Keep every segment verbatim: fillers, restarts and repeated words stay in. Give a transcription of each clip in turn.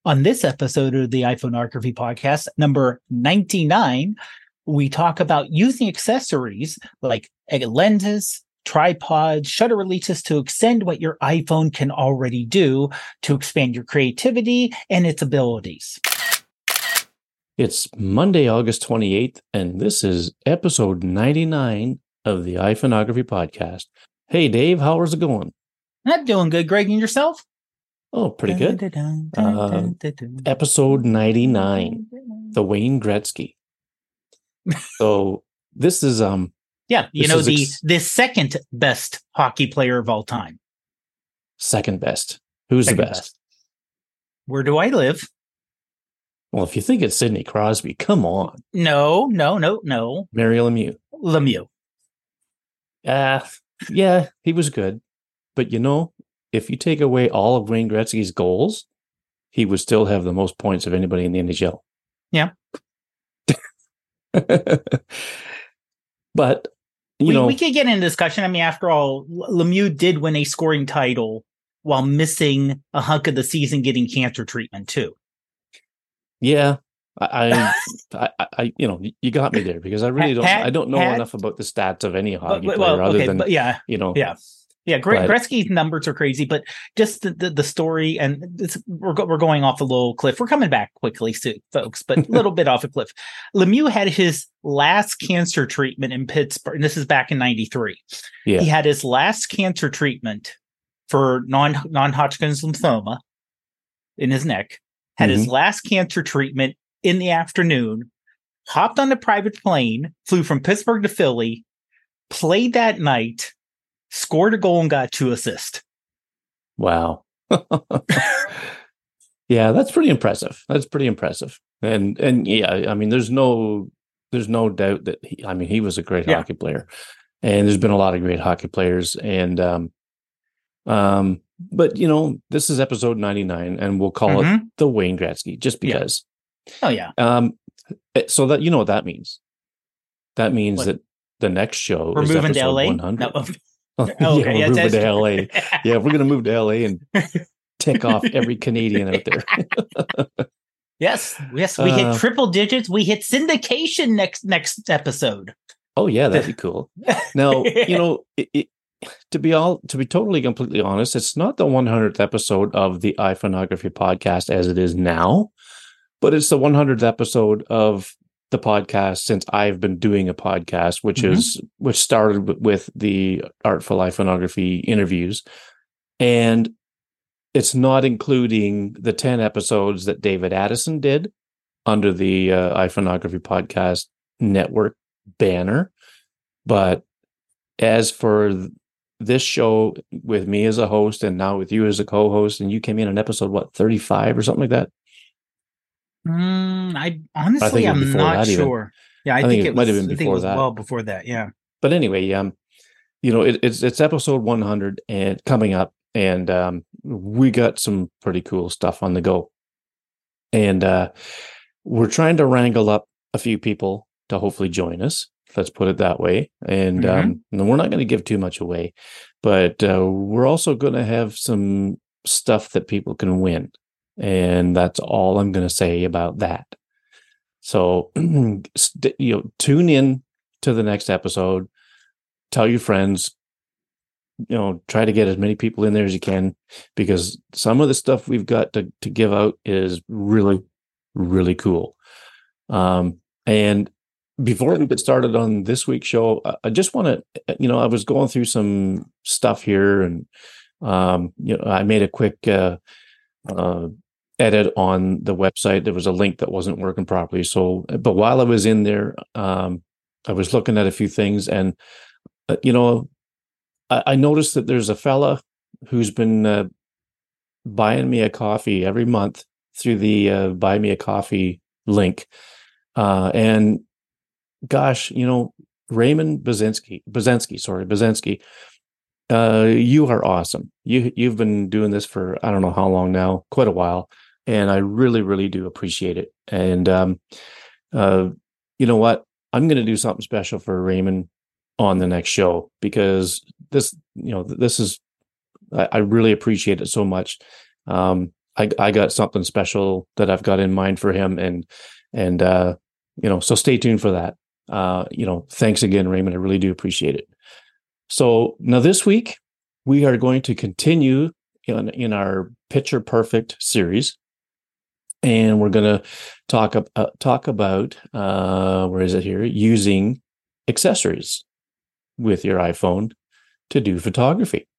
On this episode of the iPhoneography podcast, number ninety-nine, we talk about using accessories like lenses, tripods, shutter releases to extend what your iPhone can already do to expand your creativity and its abilities. It's Monday, August twenty-eighth, and this is episode ninety-nine of the iPhoneography podcast. Hey, Dave, how's it going? I'm doing good, Greg, and yourself? Oh, pretty good. Uh, episode ninety-nine, the Wayne Gretzky. So this is um yeah, you know the ex- the second best hockey player of all time. Second best. Who's second the best? best? Where do I live? Well, if you think it's Sidney Crosby, come on. No, no, no, no. Mario Lemieux. Lemieux. Uh, yeah, he was good. But you know, if you take away all of Wayne Gretzky's goals, he would still have the most points of anybody in the N H L. Yeah. But, you we, know. We could get into discussion. I mean, after all, Lemieux did win a scoring title while missing a hunk of the season getting cancer treatment, too. Yeah. I, I, I, you know, you got me there because I really don't, had, I don't know had, enough about the stats of any hockey but, player well, other okay, than, but yeah, you know. Yeah. Yeah, Gre- Gretzky's numbers are crazy, but just the, the, the story, and it's, we're go- we're going off a little cliff. We're coming back quickly, soon, folks, but a little bit off a cliff. Lemieux had his last cancer treatment in Pittsburgh, and this is back in ninety-three. Yeah. He had his last cancer treatment for non non-Hodgkin's lymphoma in his neck, had mm-hmm. his last cancer treatment in the afternoon, hopped on a private plane, flew from Pittsburgh to Philly, played that night, scored a goal and got two assists. Wow. Yeah, that's pretty impressive. That's pretty impressive. And and yeah, I mean, there's no there's no doubt that he, I mean, he was a great yeah. hockey player, and there's been a lot of great hockey players. And um, um, but you know, this is episode ninety-nine, and we'll call mm-hmm. it the Wayne Gretzky just because. Yeah. Oh yeah. Um, so that you know what that means. That means what? that the next show We're is moving episode to L A. one hundred. No. Oh, oh, yeah, okay. we're yes, moving to L A. Yeah, we're going to move to L A and tick off every Canadian out there. yes, yes, we uh, hit triple digits. We hit syndication next next episode. Oh yeah, that'd be cool. Now, you know, it, it, to be all to be totally completely honest, it's not the one hundredth episode of the iPhoneography podcast as it is now, but it's the one hundredth episode of the podcast since I've been doing a podcast, which mm-hmm. is which started with the Artful iPhoneography interviews, and it's not including the ten episodes that David Addison did under the uh, iPhoneography Podcast Network banner. But as for this show with me as a host, and now with you as a co-host, and you came in on episode what thirty-five or something like that. Mm, I honestly, I I'm not sure. Yeah, I, I think, think it, it might was, have been before it that. Well, before that, yeah. But anyway, um, you know, it, it's it's episode one hundred and coming up, and um, we got some pretty cool stuff on the go, and uh, we're trying to wrangle up a few people to hopefully join us. Let's put it that way, and mm-hmm. um, and we're not going to give too much away, but uh, we're also going to have some stuff that people can win. And that's all I'm going to say about that. So, you know, tune in to the next episode. Tell your friends. You know, try to get as many people in there as you can, because some of the stuff we've got to, to give out is really, really cool. Um, and before we get started on this week's show, I just want to, you know, I was going through some stuff here, and um, you know, I made a quick. Uh, uh, edit on the website. There was a link that wasn't working properly. So, but while I was in there, um, I was looking at a few things, and uh, you know, I, I noticed that there's a fella who's been uh, buying me a coffee every month through the uh, Buy Me a Coffee link, uh, and gosh, you know, Raymond Bazinski, Bazinski, sorry, Bazinski. Uh, you are awesome. You you've been doing this for I don't know how long now, quite a while. And I really, really do appreciate it. And, um, uh, you know what? I'm going to do something special for Raymond on the next show, because this, you know, this is, I, I really appreciate it so much. Um, I I got something special that I've got in mind for him, and and uh, you know, so stay tuned for that. Uh, you know, thanks again, Raymond. I really do appreciate it. So now this week we are going to continue in in our Picture Perfect series, and we're going to talk uh, talk about uh, where is it here? Using accessories with your iPhone to do photography.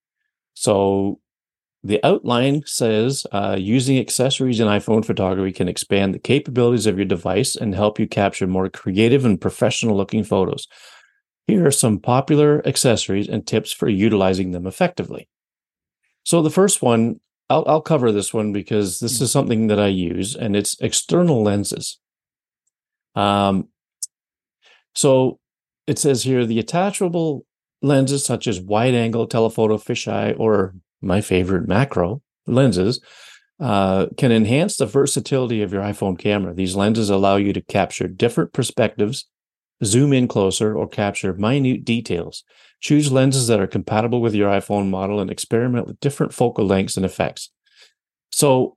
So the outline says uh, using accessories in iPhone photography can expand the capabilities of your device and help you capture more creative and professional looking photos. Here are some popular accessories and tips for utilizing them effectively. So the first one, I'll, I'll cover this one because this is something that I use, and it's external lenses. Um, so it says here, the attachable lenses such as wide-angle, telephoto, fisheye, or my favorite, macro lenses uh, can enhance the versatility of your iPhone camera. These lenses allow you to capture different perspectives, zoom in closer, or capture minute details. Choose lenses that are compatible with your iPhone model and experiment with different focal lengths and effects. So,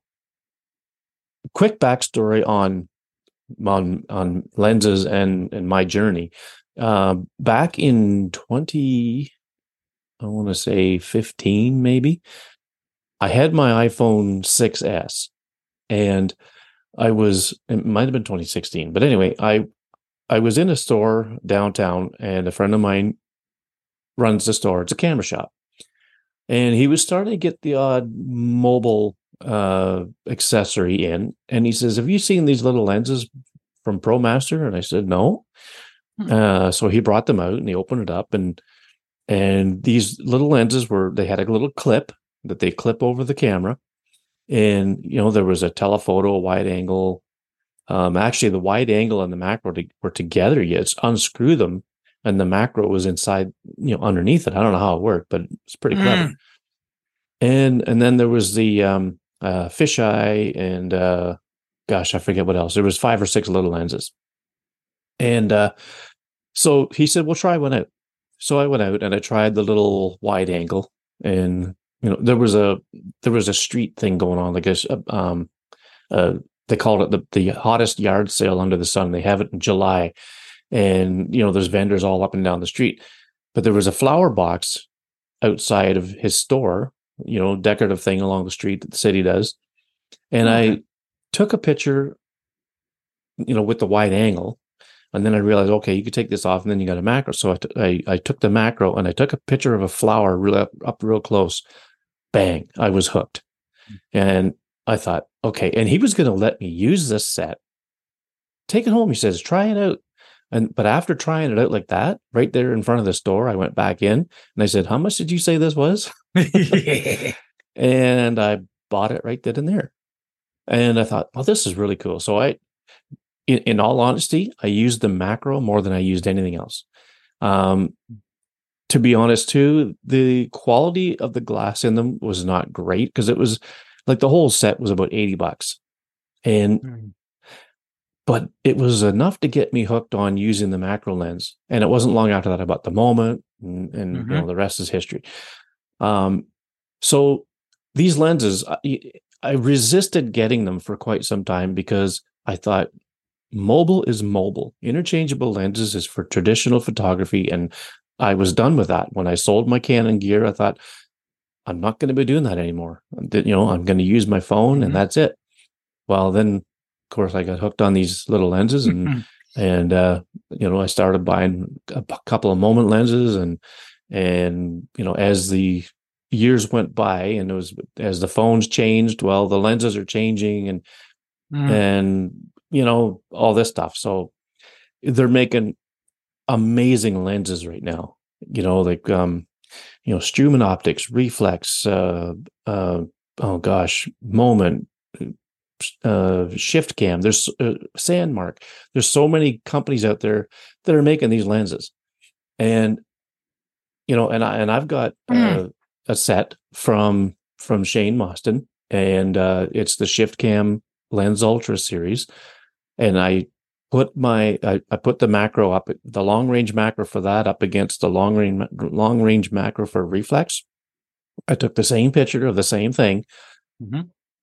quick backstory on on on lenses and and my journey. Uh, back in twenty, I want to say fifteen, maybe, I had my iPhone six S, and I was, it might have been twenty sixteen, but anyway, I I was in a store downtown, and a friend of mine runs the store. It's a camera shop, and he was starting to get the odd mobile uh, accessory in, and he says, "Have you seen these little lenses from ProMaster?" And I said, "No." Hmm. Uh, so he brought them out, and he opened it up, and and these little lenses were, they had a little clip that they clip over the camera, and you know, there was a telephoto, a wide angle. Um, actually, the wide angle and the macro to, were together. You just unscrew them, and the macro was inside, you know, underneath it. I don't know how it worked, but it's pretty clever. Mm. And and then there was the um, uh, fisheye, and uh, gosh, I forget what else. There was five or six little lenses, and uh, so he said, "Well, try one out." So I went out and I tried the little wide angle, and you know, there was a there was a street thing going on, like a um, uh, they called it the the hottest yard sale under the sun. They have it in July, and you know, there's vendors all up and down the street. But there was a flower box outside of his store, you know, decorative thing along the street that the city does, and okay. I took a picture, you know, with the wide angle. And then I realized, okay, you could take this off, and then you got a macro. So I, t- I, I took the macro and I took a picture of a flower real up, up real close. Bang! I was hooked, and I thought, okay. And he was going to let me use this set. Take it home, he says. Try it out. And but after trying it out like that, right there in front of the store, I went back in and I said, "How much did you say this was?" And I bought it right then and there. And I thought, well, this is really cool. So I. In, in all honesty, I used the macro more than I used anything else. Um, to be honest, too, the quality of the glass in them was not great, because it was like the whole set was about eighty bucks. And, mm. but it was enough to get me hooked on using the macro lens. And it wasn't long after that I bought the Moment, and, and mm-hmm. you know, the rest is history. Um, so these lenses, I, I resisted getting them for quite some time, because I thought, mobile is mobile. Interchangeable lenses is for traditional photography, and I was done with that. When I sold my Canon gear, I thought, I'm not going to be doing that anymore. You know, I'm going to use my phone, mm-hmm. and that's it. Well, then, of course, I got hooked on these little lenses, and mm-hmm. and uh, you know, I started buying a couple of Moment lenses, and and you know, as the years went by, and it was as the phones changed, well, the lenses are changing, and mm. and you know, all this stuff. So they're making amazing lenses right now, you know, like, um, you know, Struman Optics, Reflex, uh, uh, oh gosh, Moment, uh, Shift Cam, there's uh, Sandmark. There's so many companies out there that are making these lenses. And, you know, and I, and I've got uh, mm. a set from, from Shane Moston, and uh, it's the Shift Cam Lens Ultra series. And I put my I, I put the macro up, the long range macro for that up against the long range long range macro for Reflex. I took the same picture of the same thing, mm-hmm.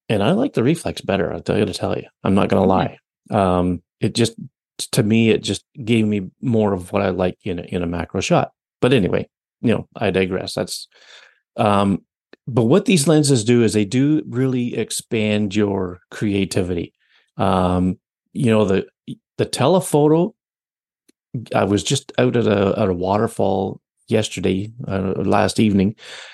and I like the reflex better. I got to tell you, I'm not going to lie. Um, it just, to me, it just gave me more of what I like in a, in a macro shot. But anyway, you know, I digress. That's, um, but what these lenses do is they do really expand your creativity. Um, you know, the the telephoto. I was just out at a at a waterfall yesterday, uh, last evening,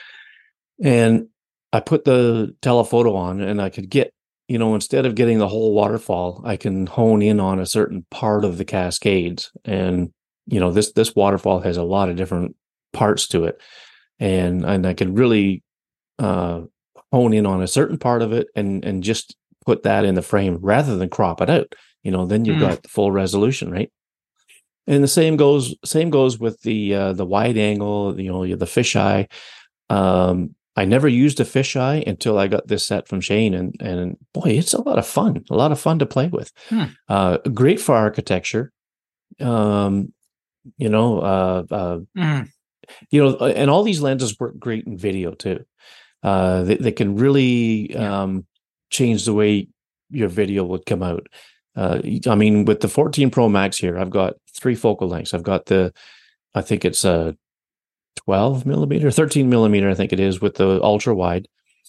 and I put the telephoto on, and I could get, you know, instead of getting the whole waterfall, I can hone in on a certain part of the Cascades. And you know, this this waterfall has a lot of different parts to it, and and I could really uh, hone in on a certain part of it, and and just put that in the frame rather than crop it out. You know, then you've mm. got the full resolution, right? And the same goes same goes with the uh, the wide angle, you know, the fisheye. Um, I never used a fisheye until I got this set from Shane, and and boy, it's a lot of fun, a lot of fun to play with. Hmm. Uh, great for architecture. Um, you know, uh, uh, mm. you know, and all these lenses work great in video too. Uh, they, they can really yeah. um, change the way your video would come out. Uh, I mean, with the fourteen Pro Max here, I've got three focal lengths. I've got the, I think it's a twelve millimeter, thirteen millimeter, I think it is, with the ultra wide,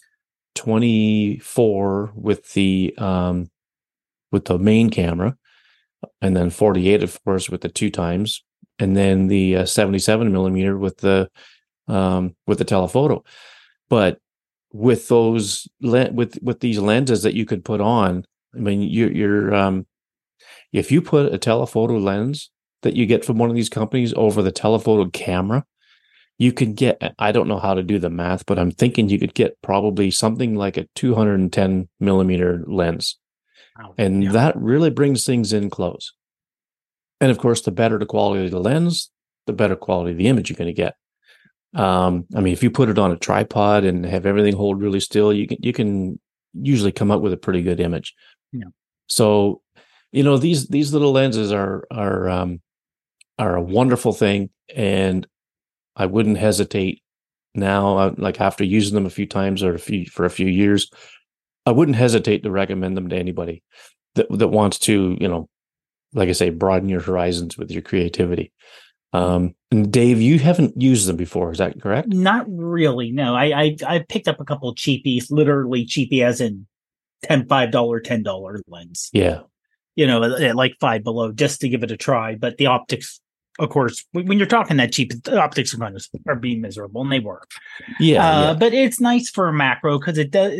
twenty-four with the um, with the main camera, and then forty-eight, of course, with the two times, and then the uh, seventy-seven millimeter with the um, with the telephoto. But with those le- with with these lenses that you could put on, I mean, you're, you're um, if you put a telephoto lens that you get from one of these companies over the telephoto camera, you can get, I don't know how to do the math, but I'm thinking you could get probably something like a two hundred ten millimeter lens. Wow. And yeah. that really brings things in close. And of course, the better the quality of the lens, the better quality of the image you're going to get. Um, I mean, if you put it on a tripod and have everything hold really still, you can, you can usually come up with a pretty good image. Yeah. So, you know, these, these little lenses are, are, um, are a wonderful thing. And I wouldn't hesitate now, uh, like after using them a few times or a few, for a few years, I wouldn't hesitate to recommend them to anybody that, that wants to, you know, like I say, broaden your horizons with your creativity. Um, and Dave, you haven't used them before, is that correct? Not really. No, I, I, I picked up a couple of cheapies, literally cheapie as in ten, five dollar, ten dollar lens. Yeah. You know, at like five below, just to give it a try. But the optics, of course, when you're talking that cheap, the optics are going to are being miserable, and they were. Yeah, uh, yeah. But it's nice for a macro because it does.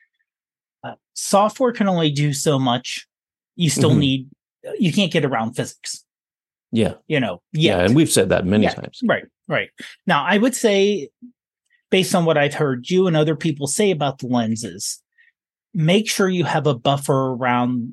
Uh, software can only do so much. You still mm-hmm. need. You can't get around physics. Yeah. You know. Yet. Yeah, and we've said that many yeah, times. Right. Right. Now, I would say, based on what I've heard you and other people say about the lenses, make sure you have a buffer around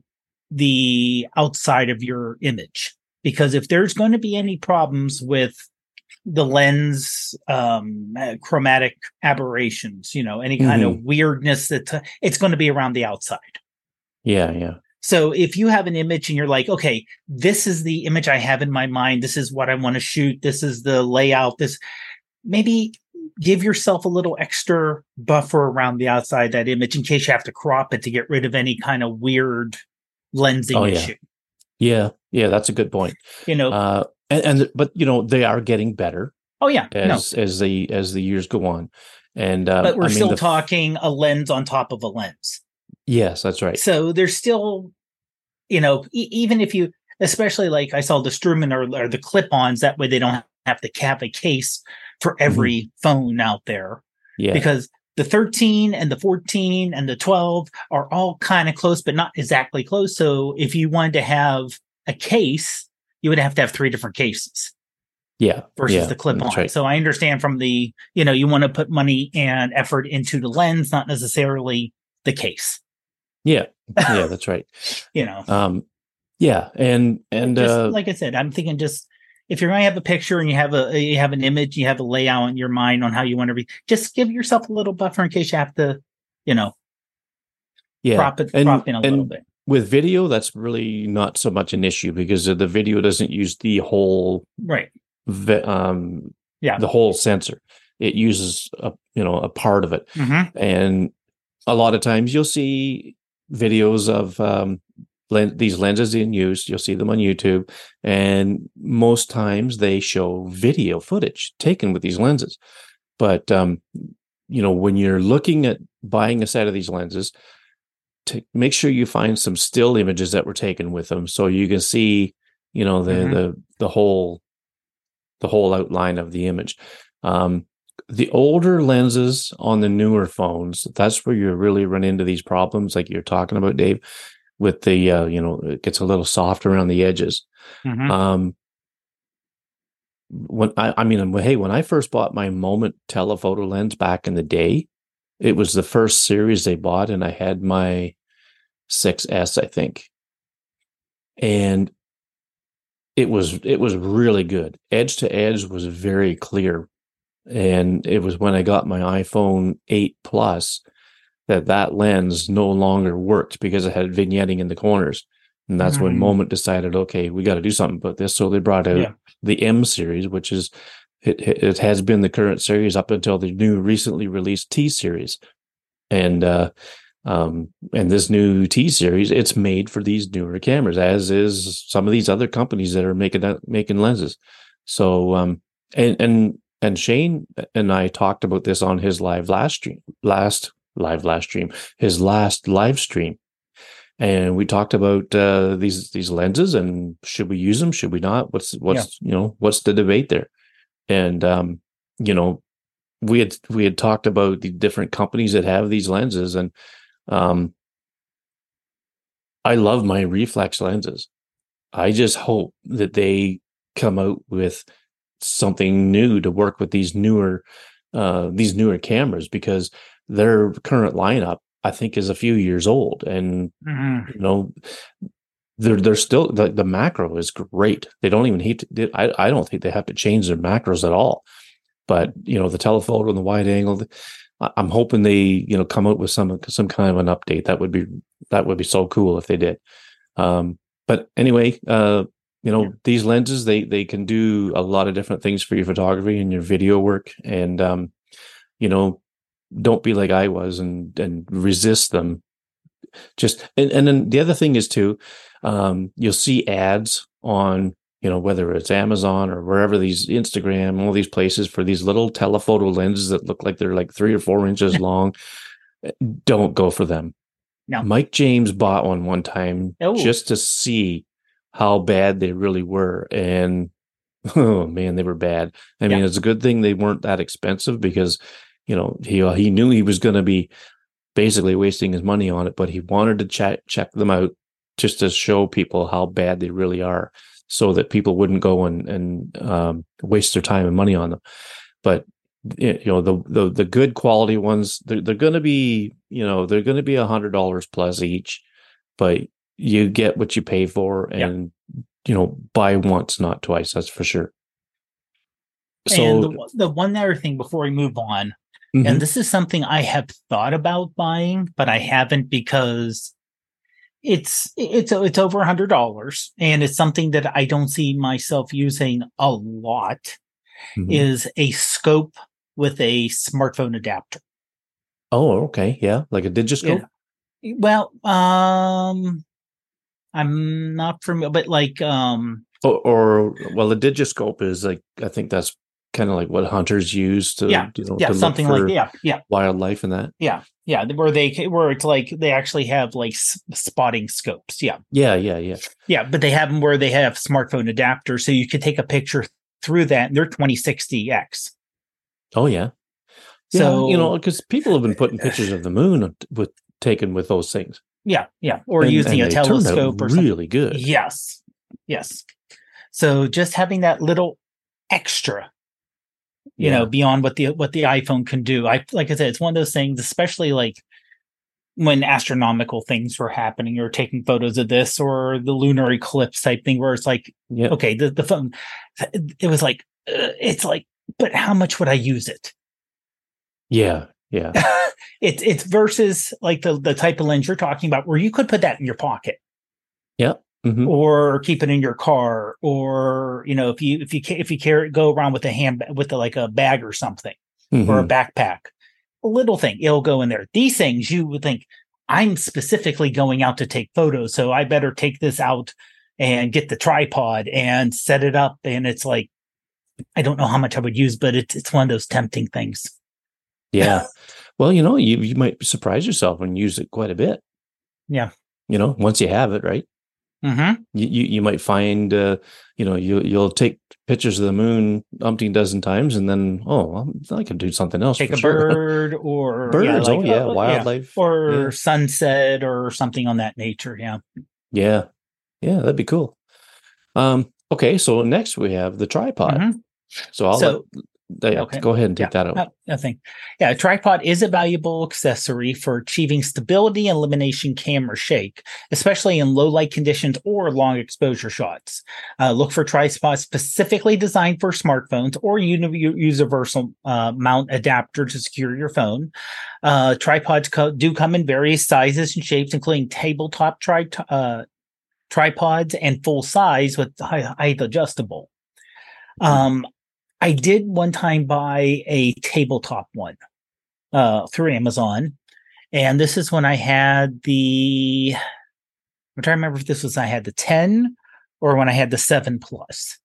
the outside of your image. Because if there's going to be any problems with the lens um, chromatic aberrations, you know, any kind mm-hmm. of weirdness, that uh, it's going to be around the outside. Yeah, yeah. So if you have an image and you're like, okay, this is the image I have in my mind, this is what I want to shoot, this is the layout, this, maybe give yourself a little extra buffer around the outside of that image in case you have to crop it to get rid of any kind of weird lensing oh, yeah. issue. Yeah, yeah, that's a good point. You know, uh, and, and but you know they are getting better. Oh yeah, as no. as the as the years go on, and uh, but we're I mean, still the, talking a lens on top of a lens. Yes, that's right. So there's still, you know, e- even if you, especially like I saw the Struman or, or the clip-ons, that way they don't have to have a case for every mm-hmm. phone out there. Yeah, because the thirteen and the fourteen and the twelve are all kind of close, but not exactly close. So if you wanted to have a case, you would have to have three different cases. Yeah. Versus yeah, the clip-on. right. So I understand from the, you know, you want to put money and effort into the lens, not necessarily the case. Yeah. Yeah, that's right. You know. Um, yeah. And, and, just, uh, like I said, I'm thinking just, if you're going to have a picture and you have a, you have an image, you have a layout in your mind on how you want to be, just give yourself a little buffer in case you have to, you know, yeah. prop it, and, prop in a and little bit. With video, that's really not so much an issue because the video doesn't use the whole, right. Vi- um, yeah. the whole sensor. It uses a, you know, a part of it. Mm-hmm. And a lot of times you'll see videos of um, len- these lenses in use. You'll see them on YouTube, and most times they show video footage taken with these lenses. But um, you know, when you're looking at buying a set of these lenses, to make sure you find some still images that were taken with them, so you can see, you know, the mm-hmm. the the whole the whole outline of the image. Um, the older lenses on the newer phones, that's where you really run into these problems, like you're talking about, Dave, with the uh, you know, it gets a little soft around the edges. Mm-hmm. Um, when I, I mean, hey, when I first bought my Moment telephoto lens back in the day, it was the first series they bought, and I had my six S, I think, and it was it was really good. Edge to edge was very clear. And it was when I got my iPhone eight Plus that that lens no longer worked because it had vignetting in the corners. And that's mm-hmm. when Moment decided, okay, we got to do something about this. So they brought out yeah. the M series, which is, it, it has been the current series up until the new recently released T series. And, uh, um, and this new T series, it's made for these newer cameras, as is some of these other companies that are making, making lenses. So, um, and, and, And Shane and I talked about this on his live last stream, last live last stream, his last live stream, and we talked about uh, these these lenses and should we use them, should we not? What's what's yeah. you know what's the debate there? And um, you know, we had we had talked about the different companies that have these lenses, and um, I love my reflex lenses. I just hope that they come out with something new to work with these newer uh these newer cameras, because their current lineup, I think, is a few years old, and mm-hmm. you know, they're they're still the, the macro is great. They don't even need to, I, I don't think they have to change their macros at all. But you know, the telephoto and the wide angle, I'm hoping they, you know, come out with some some kind of an update. That would be that would be so cool if they did. Um but anyway, uh you know, yeah. these lenses, they they can do a lot of different things for your photography and your video work. And, um, you know, don't be like I was and and resist them. Just and, and then the other thing is, too, um, you'll see ads on, you know, whether it's Amazon or wherever, these Instagram, all these places, for these little telephoto lenses that look like they're like three or four inches long. Don't go for them. No. Mike James bought one one time oh. just to see how bad they really were. And oh man, they were bad. I mean, yeah. it's a good thing they weren't that expensive, because, you know, he he knew he was going to be basically wasting his money on it, but he wanted to check check them out just to show people how bad they really are, so that people wouldn't go and and um, waste their time and money on them. But you know, the the the good quality ones, they're they're going to be, you know, they're going to be a hundred dollars plus each, but you get what you pay for, and yep. you know, buy once, not twice. That's for sure. So and the, the one other thing before we move on, mm-hmm. and this is something I have thought about buying, but I haven't, because it's it's it's over a hundred dollars, and it's something that I don't see myself using a lot. Mm-hmm. Is a scope with a smartphone adapter. Oh, okay, yeah, like a digiscope. Yeah. Well, um. I'm not familiar, but like, um, or, or well, a digiscope is like, I think that's kind of like what hunters use to, yeah, you know, yeah, to something look for like, yeah, yeah, wildlife and that. Yeah, yeah, where they, where it's like they actually have like s- spotting scopes. Yeah, yeah, yeah, yeah, yeah, but they have them where they have smartphone adapters, so you can take a picture through that, and they're twenty sixty X. Oh yeah, so yeah, you know, because people have been putting pictures of the moon with taken with those things. Yeah, yeah, or and, using and a telescope or really something. Good. Yes, yes. So just having that little extra, you yeah. know, beyond what the what the iPhone can do. I like I said, it's one of those things, especially like when astronomical things were happening, or taking photos of this or the lunar eclipse type thing, where it's like, yep. okay, the the phone, it was like, uh, it's like, but how much would I use it? Yeah. Yeah. it's it's versus like the, the type of lens you're talking about, where you could put that in your pocket. Yeah. Mm-hmm. Or keep it in your car, or, you know, if you if you if you carry go around with a hand with a, like a bag or something, mm-hmm. or a backpack, little thing, it'll go in there. These things you would think, I'm specifically going out to take photos, so I better take this out and get the tripod and set it up. And it's like, I don't know how much I would use, but it's it's one of those tempting things. Yeah. Well, you know, you, you might surprise yourself and use it quite a bit. Yeah. You know, once you have it, right? Mm-hmm. You, you you might find, uh, you know, you you'll take pictures of the moon umpteen dozen times, and then oh, I can do something else. Take for a sure. bird or birds. Yeah, like, oh yeah, uh, wildlife yeah. or yeah. sunset or something on that nature. Yeah. Yeah, yeah, that'd be cool. Um. Okay, so next we have the tripod. Mm-hmm. So I'll so, let, yeah, okay. go ahead and take yeah, that out. Uh, I think, yeah, a tripod is a valuable accessory for achieving stability and elimination camera shake, especially in low light conditions or long exposure shots. Uh, look for tripods specifically designed for smartphones or uni- universal uh, mount adapter to secure your phone. Uh, tripods co- do come in various sizes and shapes, including tabletop tri- uh, tripods and full size with height adjustable. Um, I did one time buy a tabletop one uh, through Amazon. And this is when I had the, I'm trying to remember if this was, I had the ten or when I had the seven plus.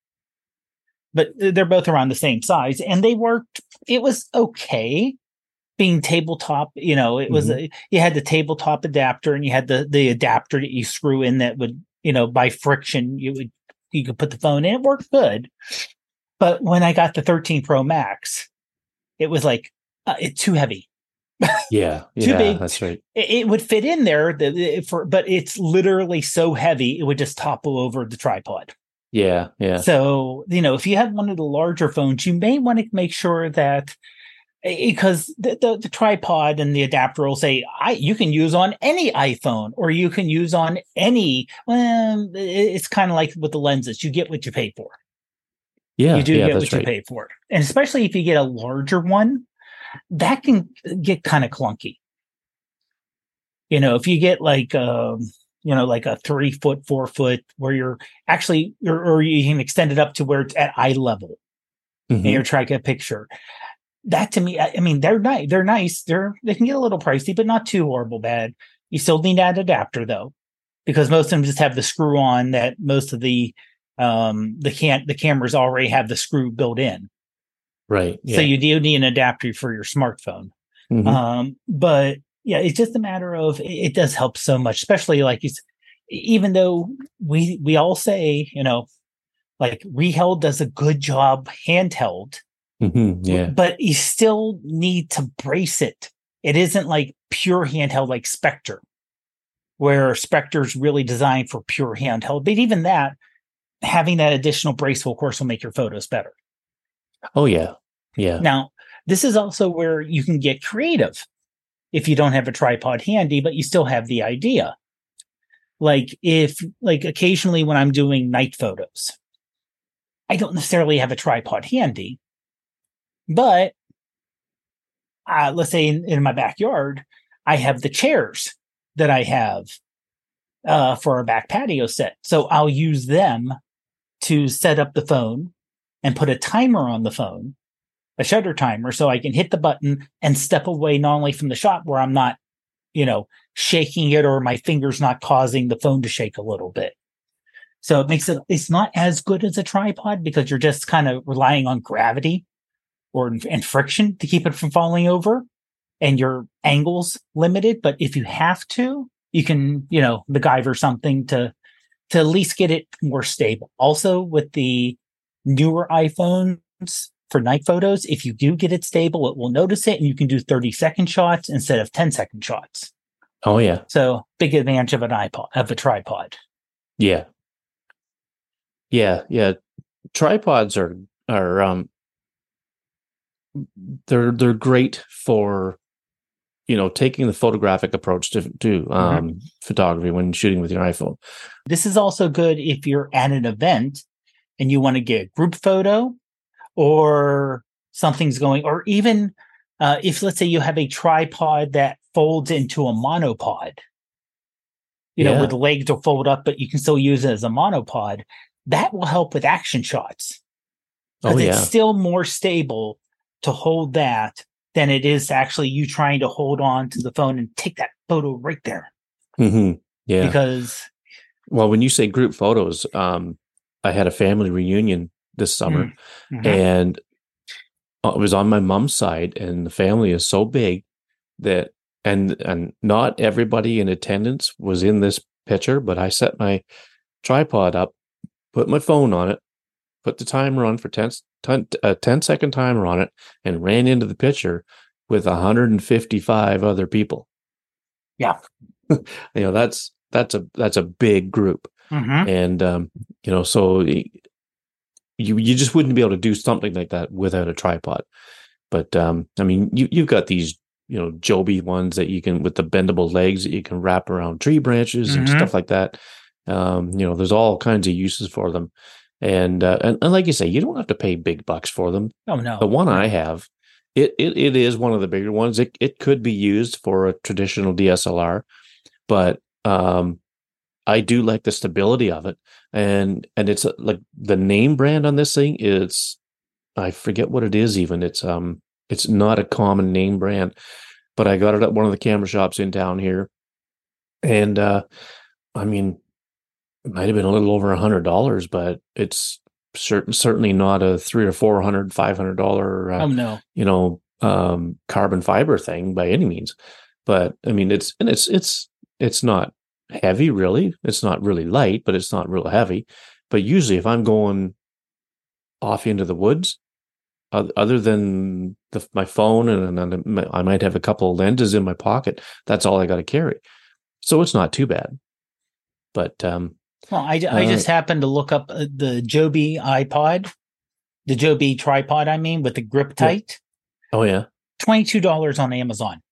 But they're both around the same size and they worked. It was okay being tabletop. You know, it was, mm-hmm. a, you had the tabletop adapter and you had the, the adapter that you screw in that would, you know, by friction, you would, you could put the phone in. It worked good. But when I got the thirteen Pro Max, it was like, uh, it's too heavy. Yeah, too yeah, big. That's right. It, it would fit in there, the, for, but it's literally so heavy, it would just topple over the tripod. Yeah, yeah. So, you know, if you have one of the larger phones, you may want to make sure that, because the, the, the tripod and the adapter will say, I you can use on any iPhone or you can use on any, well, it's kind of like with the lenses, you get what you pay for. Yeah, you do yeah, get that's what you right. pay for. And especially if you get a larger one, that can get kind of clunky. You know, if you get like, um, you know, like a three foot, four foot, where you're actually, or, or you can extend it up to where it's at eye level, mm-hmm. and you're trying to get a picture. That to me, I, I mean, they're nice. They're nice. They're they can get a little pricey, but not too horrible bad. You still need that adapter though, because most of them just have the screw on that most of the um the can the cameras already have the screw built in. Right. Yeah. So you do need an adapter for your smartphone. Mm-hmm. Um, but yeah, it's just a matter of it, it does help so much, especially like it's even though we we all say, you know, like Reheld does a good job handheld. Mm-hmm, yeah. But you still need to brace it. It isn't like pure handheld like Spectre, where Spectre's really designed for pure handheld. But even that, having that additional brace will, of course, will make your photos better. Oh, yeah. Yeah. Now, this is also where you can get creative if you don't have a tripod handy, but you still have the idea. Like if, like occasionally when I'm doing night photos, I don't necessarily have a tripod handy. But uh, let's say in, in my backyard, I have the chairs that I have uh, for a back patio set. So I'll use them to set up the phone and put a timer on the phone, a shutter timer, so I can hit the button and step away not only from the shot where I'm not, you know, shaking it or my fingers not causing the phone to shake a little bit. So it makes it, it's not as good as a tripod because you're just kind of relying on gravity or and friction to keep it from falling over, and your angle's limited. But if you have to, you can, you know, MacGyver something to to at least get it more stable. Also, with the newer iPhones for night photos, if you do get it stable, it will notice it, and you can do thirty second shots instead of ten second shots. Oh yeah. So big advantage of an iPod, of a tripod. Yeah. Yeah, yeah. Tripods are are um they're they're great for, you know, taking the photographic approach to to um mm-hmm. photography when shooting with your iPhone. This is also good if you're at an event and you want to get a group photo or something's going, or even uh, if let's say you have a tripod that folds into a monopod, you yeah. know, where the legs will fold up, but you can still use it as a monopod. That will help with action shots. Oh, yeah. It's still more stable to hold that than it is actually you trying to hold on to the phone and take that photo right there. Mm-hmm. Yeah. Because, well, when you say group photos, um, I had a family reunion this summer, mm-hmm. and it was on my mom's side, and the family is so big that, and and not everybody in attendance was in this picture, but I set my tripod up, put my phone on it, put the timer on for ten, ten, a ten second timer on it, and ran into the picture with one hundred fifty-five other people. Yeah. you know, that's, that's a, that's a big group. Mm-hmm. And, um, you know, so you, you just wouldn't be able to do something like that without a tripod. But, um, I mean, you, you've got these, you know, Joby ones that you can, with the bendable legs that you can wrap around tree branches and mm-hmm. stuff like that. Um, you know, there's all kinds of uses for them. And, uh, and, and like you say, you don't have to pay big bucks for them. Oh, no. The one no. I have, it, it, it is one of the bigger ones. It, it could be used for a traditional D S L R, but, um, I do like the stability of it. And, and it's uh, like the name brand on this thing is, I forget what it is even. It's, um, it's not a common name brand, but I got it at one of the camera shops in town here. And, uh, I mean, it might have been a little over a hundred dollars, but it's certain, certainly not a three or four hundred, five hundred dollar, uh, oh, no. you know, um, carbon fiber thing by any means. But I mean, it's, and it's, it's, it's not heavy really. It's not really light, but it's not real heavy. But usually if I'm going off into the woods, uh, other than the, my phone and, and I might have a couple of lenses in my pocket, that's all I got to carry. So it's not too bad. But, um, well, I, I just uh, happened to look up the Joby iPod, the Joby tripod, I mean, with the grip tight. Yeah. Oh, yeah. twenty-two dollars on Amazon.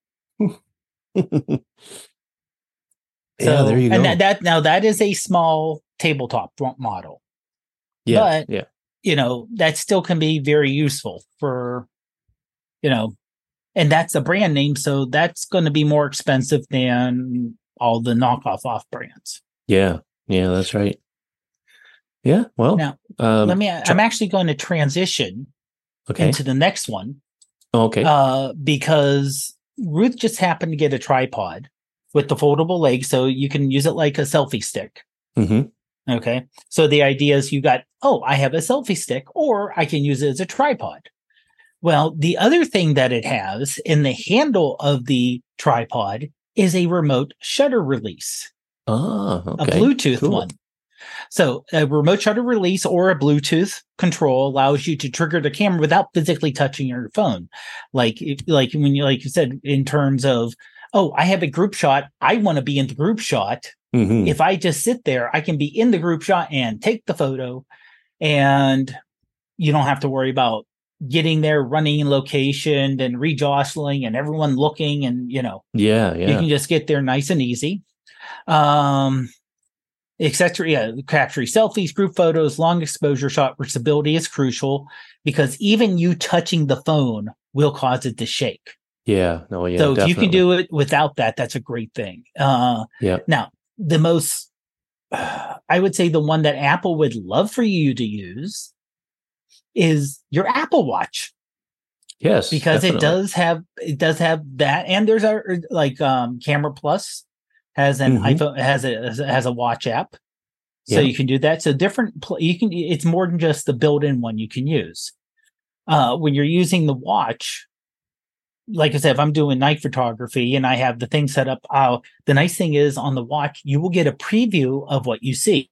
So, yeah, there you go. And that, that now that is a small tabletop model. Yeah. But, yeah. you know, that still can be very useful for, you know, and that's a brand name. So that's going to be more expensive than all the knockoff off brands. Yeah. Yeah, that's right. Yeah. Well, now, um, let me, I'm actually going to transition okay. into the next one. Okay. Uh, because Ruth just happened to get a tripod with the foldable leg, so you can use it like a selfie stick. Mm-hmm. Okay. So the idea is you got, oh, I have a selfie stick, or I can use it as a tripod. Well, the other thing that it has in the handle of the tripod is a remote shutter release. Oh, okay. A Bluetooth Cool. one. So a remote shutter release or a Bluetooth control allows you to trigger the camera without physically touching your phone. Like, like when you, like you said, in terms of, oh, I have a group shot. I want to be in the group shot. Mm-hmm. If I just sit there, I can be in the group shot and take the photo, and you don't have to worry about getting there, running in location and re-jostling and everyone looking, and, you know, yeah, yeah. you can just get there nice and easy. Um, et cetera. Yeah, capturing selfies, group photos, long exposure shot where stability is crucial, because even you touching the phone will cause it to shake. Yeah, no, yeah. So if definitely. you can do it without that, that's a great thing. Uh, yeah. Now, the most, uh, I would say the one that Apple would love for you to use is your Apple Watch. Yes, because definitely. it does have it does have that, and there's a like um, Camera Plus has an mm-hmm. iPhone has a has a watch app, so yeah. you can do that. So different, you can. It's more than just the built-in one you can use. Uh, when you're using the watch, like I said, if I'm doing night photography and I have the thing set up, uh, the nice thing is on the watch, you will get a preview of what you see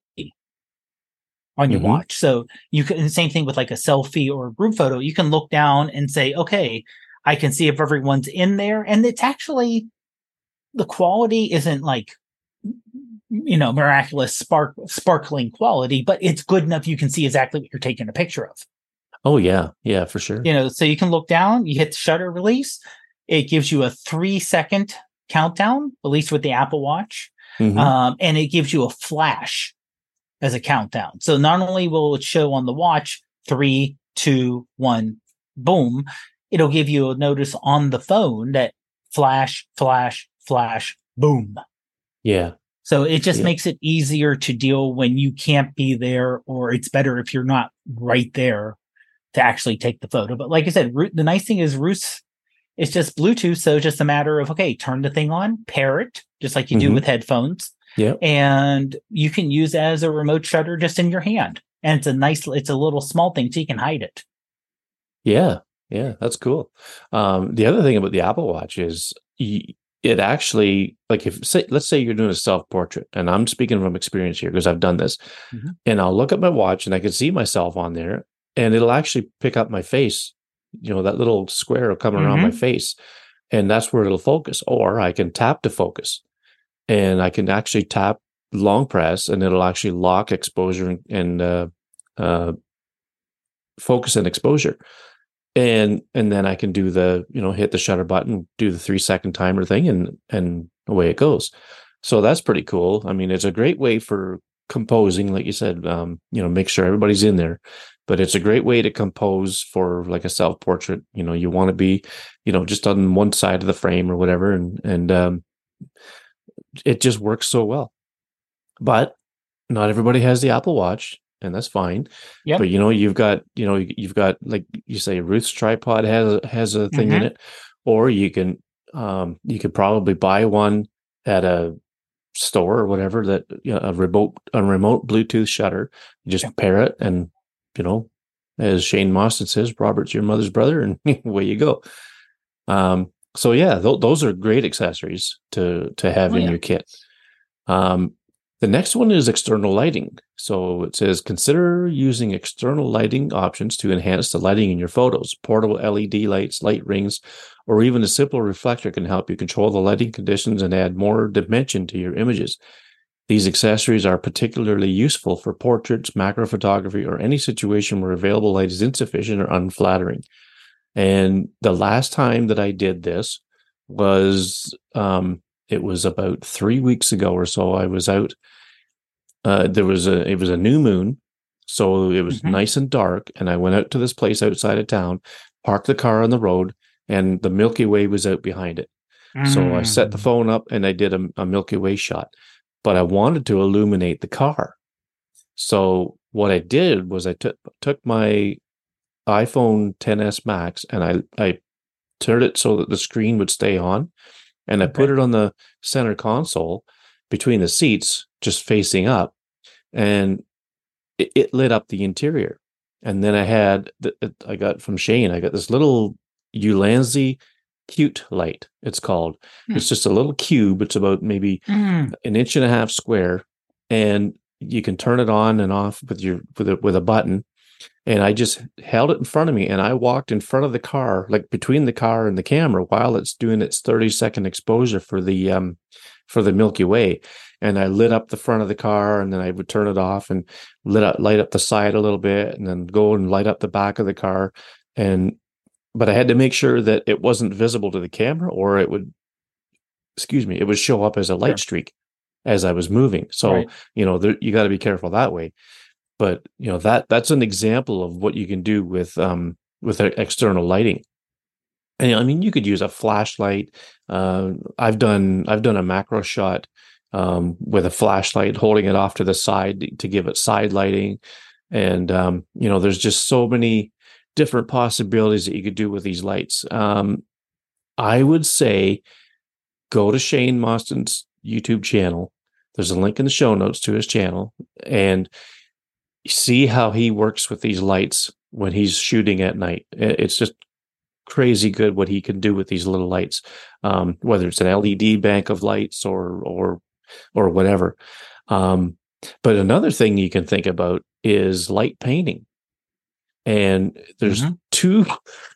on your mm-hmm. watch. So you can, same thing with like a selfie or a group photo, you can look down and say, okay, I can see if everyone's in there. And it's actually, the quality isn't like, you know, miraculous spark sparkling quality, but it's good enough you can see exactly what you're taking a picture of. Oh, yeah. Yeah, for sure. You know, so you can look down, you hit the shutter release. It gives you a three second countdown, at least with the Apple Watch. Mm-hmm. Um, and it gives you a flash as a countdown. So not only will it show on the watch, three, two, one, boom, it'll give you a notice on the phone that flash, flash, flash, boom. Yeah. So it just yeah. makes it easier to deal when you can't be there, or it's better if you're not right there to actually take the photo. But like I said, the nice thing is Ruth, It's just Bluetooth, so it's just a matter of, okay, turn the thing on, pair it, just like you do Mhm. with headphones. Yeah. And you can use it as a remote shutter just in your hand. And it's a nice, it's a little small thing, so you can hide it. Yeah. Yeah. That's cool. Um, the other thing about the Apple Watch is y- it actually, like, if say, let's say you're doing a self portrait, and I'm speaking from experience here because I've done this, Mm-hmm. and I'll look at my watch and I can see myself on there, and it'll actually pick up my face. You know, that little square will come around my Mm-hmm. face, and that's where it'll focus. Or I can tap to focus, and I can actually tap long press, and it'll actually lock exposure and, and uh, uh, focus and exposure. And and then I can do the, you know, hit the shutter button, do the three second timer thing, and and away it goes. So that's pretty cool. I mean, it's a great way for composing, like you said, um, you know, make sure everybody's in there. But it's a great way to compose for like a self portrait. You know, you want to be, you know, just on one side of the frame or whatever, and and um, it just works so well. But not everybody has the Apple Watch, and that's fine. Yep. But you know, you've got, you know, you've got, like you say, Ruth's tripod has has a thing in Mm-hmm. it, or you can um you could probably buy one at a store or whatever, that, you know, a remote a remote Bluetooth shutter. You just Yep. pair it, and, you know, as Shane Mostyn says, Robert's your mother's brother, and away you go. Um, so yeah, th- those are great accessories to to have Oh, in yeah. your kit. Um, the next one is external lighting. So it says, consider using external lighting options to enhance the lighting in your photos. Portable L E D lights, light rings, or even a simple reflector can help you control the lighting conditions and add more dimension to your images. These accessories are particularly useful for portraits, macro photography, or any situation where available light is insufficient or unflattering. And the last time that I did this was, um, it was about three weeks ago or so. I was out. Uh, there was a it was a new moon, so it was Mm-hmm. nice and dark. And I went out to this place outside of town, parked the car on the road, and the Milky Way was out behind it. So I set the Mm. phone up and I did a, a Milky Way shot, but I wanted to illuminate the car. So what I did was I took took my iPhone X S Max, and I I turned it so that the screen would stay on, and I put Okay. it on the center console between the seats, just facing up, and it, it lit up the interior. And then I had the, it- I got from Shane, I got this little Ulanzi cute light, it's called. Hmm. It's just a little cube. It's about maybe Mm. an inch and a half square, and you can turn it on and off with your with a with a button. And I just held it in front of me, and I walked in front of the car, like between the car and the camera, while it's doing its thirty second exposure for the um for the Milky Way. And I lit up the front of the car, and then I would turn it off and lit up light up the side a little bit, and then go and light up the back of the car. And but I had to make sure that it wasn't visible to the camera, or it would, excuse me, it would show up as a light Sure. streak as I was moving. So, Right. you know, there, you got to be careful that way. But, you know, that that's an example of what you can do with um with e- external lighting. And I mean, you could use a flashlight. Uh, I've done I've done a macro shot um, with a flashlight, holding it off to the side to give it side lighting. And um, you know, there's just so many different possibilities that you could do with these lights. Um, I would say go to Shane Mostyn's YouTube channel. There's a link in the show notes to his channel, and see how he works with these lights when he's shooting at night. It's just crazy good what he can do with these little lights, um, whether it's an L E D bank of lights or or or whatever. Um, but another thing you can think about is light painting. And there's Mm-hmm. two,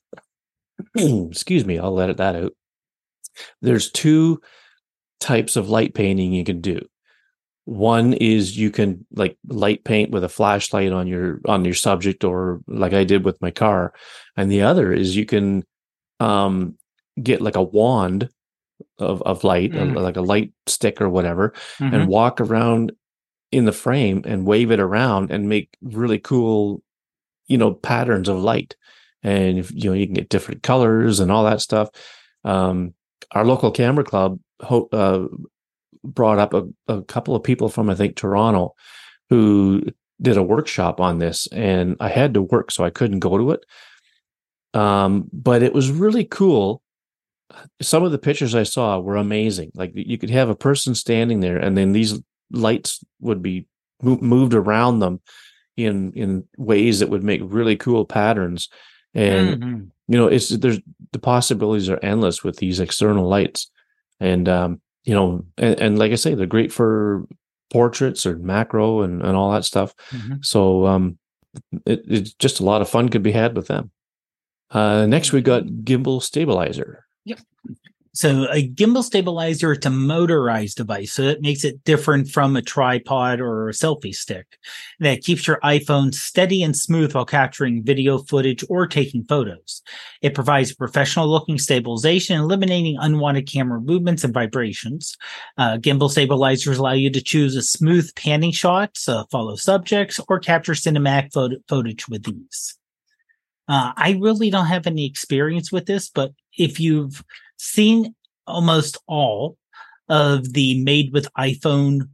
excuse me, I'll let that out. There's two types of light painting you can do. One is you can like light paint with a flashlight on your on your subject, or like I did with my car. And the other is you can um, get like a wand of of light, a, Mm. like a light stick or whatever, Mm-hmm. and walk around in the frame and wave it around and make really cool, you know, patterns of light. And if, you know, you can get different colors and all that stuff. Um, our local camera club ho- uh, brought up a, a couple of people from, I think, Toronto, who did a workshop on this, and I had to work, so I couldn't go to it. Um, but it was really cool some of the pictures I saw were amazing. Like you could have a person standing there, and then these lights would be mo- moved around them in in ways that would make really cool patterns. And Mm-hmm. you know, it's there's the possibilities are endless with these external lights. And um, you know, and, and like I say, they're great for portraits or macro and, and all that stuff. Mm-hmm. So um, it, it's just a lot of fun could be had with them. Uh, next, we got gimbal stabilizer. Yep. So a gimbal stabilizer, it's a motorized device. So it makes it different from a tripod or a selfie stick that keeps your iPhone steady and smooth while capturing video footage or taking photos. It provides professional looking stabilization, eliminating unwanted camera movements and vibrations. Uh, gimbal stabilizers allow you to choose a smooth panning shot, uh, follow subjects, or capture cinematic photo- footage with ease. Uh, I really don't have any experience with this, but if you've seen almost all of the made with iPhone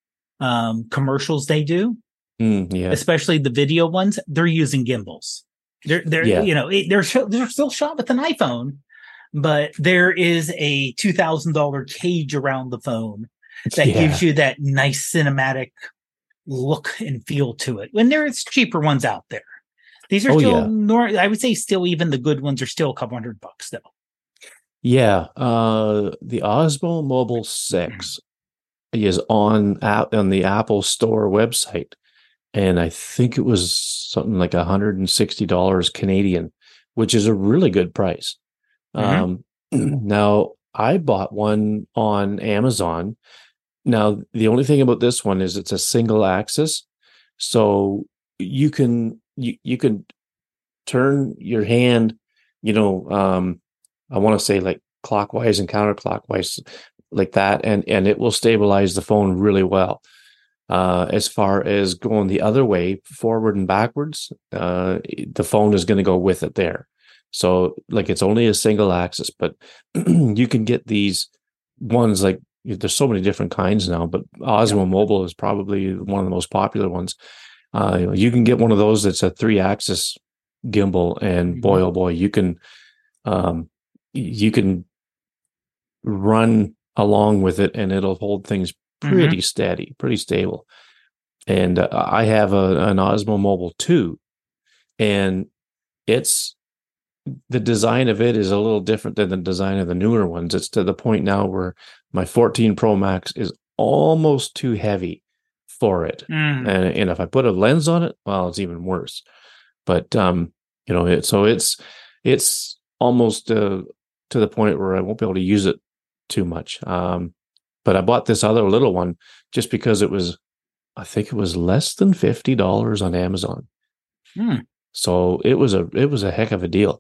um, commercials they do, Mm, yeah, especially the video ones, they're using gimbals. They're, they're, Yeah. you know, it, they're, sh- they're still shot with an iPhone, but there is a two thousand dollars cage around the phone that Yeah. gives you that nice cinematic look and feel to it. When there's cheaper ones out there. These are Oh, still, yeah. nor, I would say still even the good ones are still a couple hundred bucks though. yeah. Uh, the Osmo Mobile six is on app on the Apple Store website, and I think it was something like one hundred sixty dollars Canadian, which is a really good price. Mhm. Um, now I bought one on Amazon. Now the only thing about this one is it's a single axis, so you can you you can turn your hand, you know, um, I want to say like clockwise and counterclockwise like that, and and it will stabilize the phone really well. Uh, as far as going the other way, forward and backwards, uh, the phone is going to go with it there. So like it's only a single axis, but you can get these ones like there's so many different kinds now, but Osmo Yep. Mobile is probably one of the most popular ones. Uh, you know, you can get one of those that's a three axis gimbal, and boy, Mhm. oh boy, you can um, you can run along with it, and it'll hold things pretty Mhm. steady, pretty stable. And uh, I have a, an Osmo Mobile two, and it's the design of it is a little different than the design of the newer ones. It's to the point now where my fourteen Pro Max is almost too heavy for it. Mm. And, and if I put a lens on it, well, it's even worse. But um, you know, it, so it's it's almost uh, to the point where I won't be able to use it too much. Um, but I bought this other little one just because it was, I think it was less than fifty dollars on Amazon. Mm. So it was a it was a heck of a deal.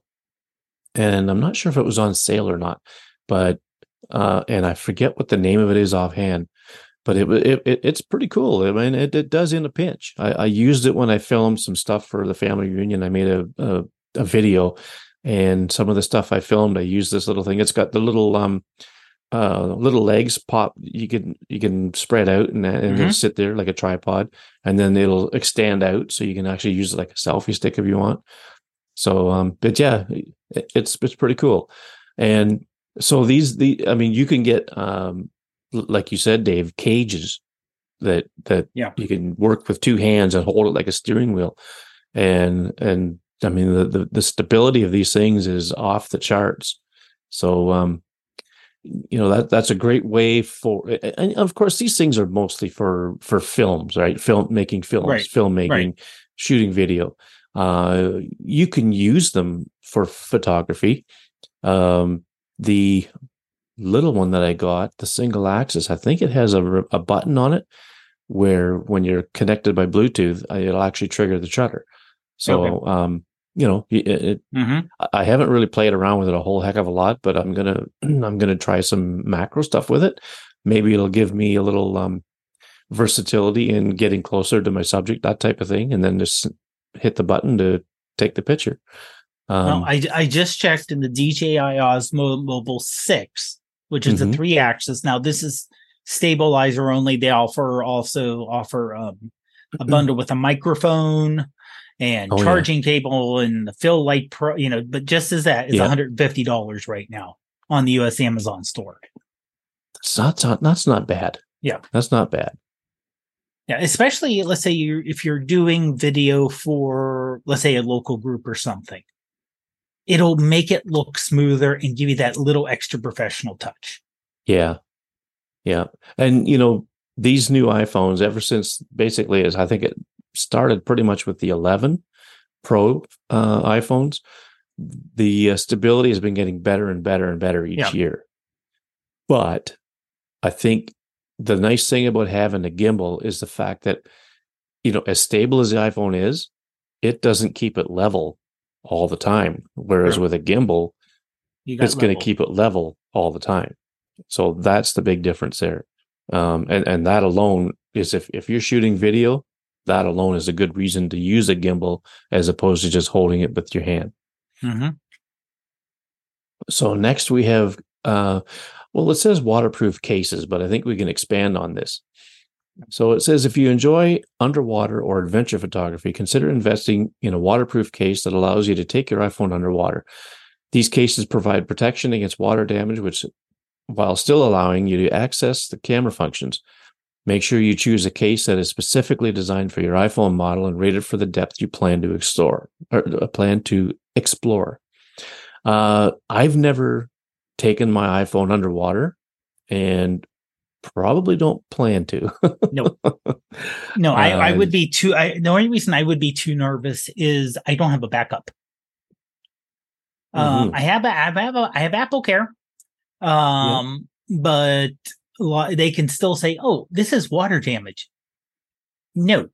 And I'm not sure if it was on sale or not, but uh, and I forget what the name of it is offhand, but it it, it it's pretty cool. I mean, it, it does in a pinch. I, I used it when I filmed some stuff for the family reunion. I made a, a a video, and some of the stuff I filmed, I used this little thing. It's got the little um uh little legs pop. You can you can spread out, and and it'll Mhm. sit there like a tripod, and then it'll extend out, so you can actually use it like a selfie stick if you want. So, um, but yeah, it, it's it's pretty cool. And so these the I mean, you can get um, l- like you said, Dave, cages that that Yeah. you can work with two hands and hold it like a steering wheel. And and I mean, the the, the stability of these things is off the charts. So, um, you know, that that's a great way for, and of course, these things are mostly for for films, right? Film making films, Right. filmmaking, Right. shooting video. Uh, you can use them for photography. Um, the little one that I got, the single axis, I think it has a, a button on it where when you're connected by Bluetooth, uh, it'll actually trigger the shutter. So, Okay. um, you know, it, it, Mhm. I haven't really played around with it a whole heck of a lot, but I'm gonna I'm gonna try some macro stuff with it. Maybe it'll give me a little um, versatility in getting closer to my subject, that type of thing, and then just hit the button to take the picture. Well, Um, I, I just checked in the D J I Osmo Mobile six, which is the mhm. three axis. Now this is stabilizer only. They offer also offer um, a bundle with a microphone and Oh yeah, charging cable and the Fill Light Pro. You know, but just as that is yeah. one hundred fifty dollars right now. on the U S Amazon store. That's not, that's not bad. Yeah. That's not bad. Yeah, especially let's say you if you're doing video for, let's say, a local group or something, it'll make it look smoother and give you that little extra professional touch. Yeah, yeah, and you know these new iPhones, ever since basically, as I think it started pretty much with the eleven Pro uh, iPhones, the uh, stability has been getting better and better and better each Yeah. year. But I think the nice thing about having a gimbal is the fact that, you know, as stable as the iPhone is, it doesn't keep it level all the time. Whereas Sure. with a gimbal, You got it's going to level. keep it level all the time. So that's the big difference there. Um, and, and that alone is if, if you're shooting video, that alone is a good reason to use a gimbal as opposed to just holding it with your hand. Mm-hmm. So next we have, uh, well, it says waterproof cases, but I think we can expand on this. So it says, if you enjoy underwater or adventure photography, consider investing in a waterproof case that allows you to take your iPhone underwater. These cases provide protection against water damage, which, while still allowing you to access the camera functions. Make sure you choose a case that is specifically designed for your iPhone model and rated for the depth you plan to explore. Or plan to explore. Uh, I've never taken my iPhone underwater, and probably don't plan to. No, no, I, I Uh, would be too. I, the only reason I would be too nervous is I don't have a backup. Um, Mhm. I have a, I have a, I have Apple Care, um, but a lot, they can still say, "Oh, this is water damage." No.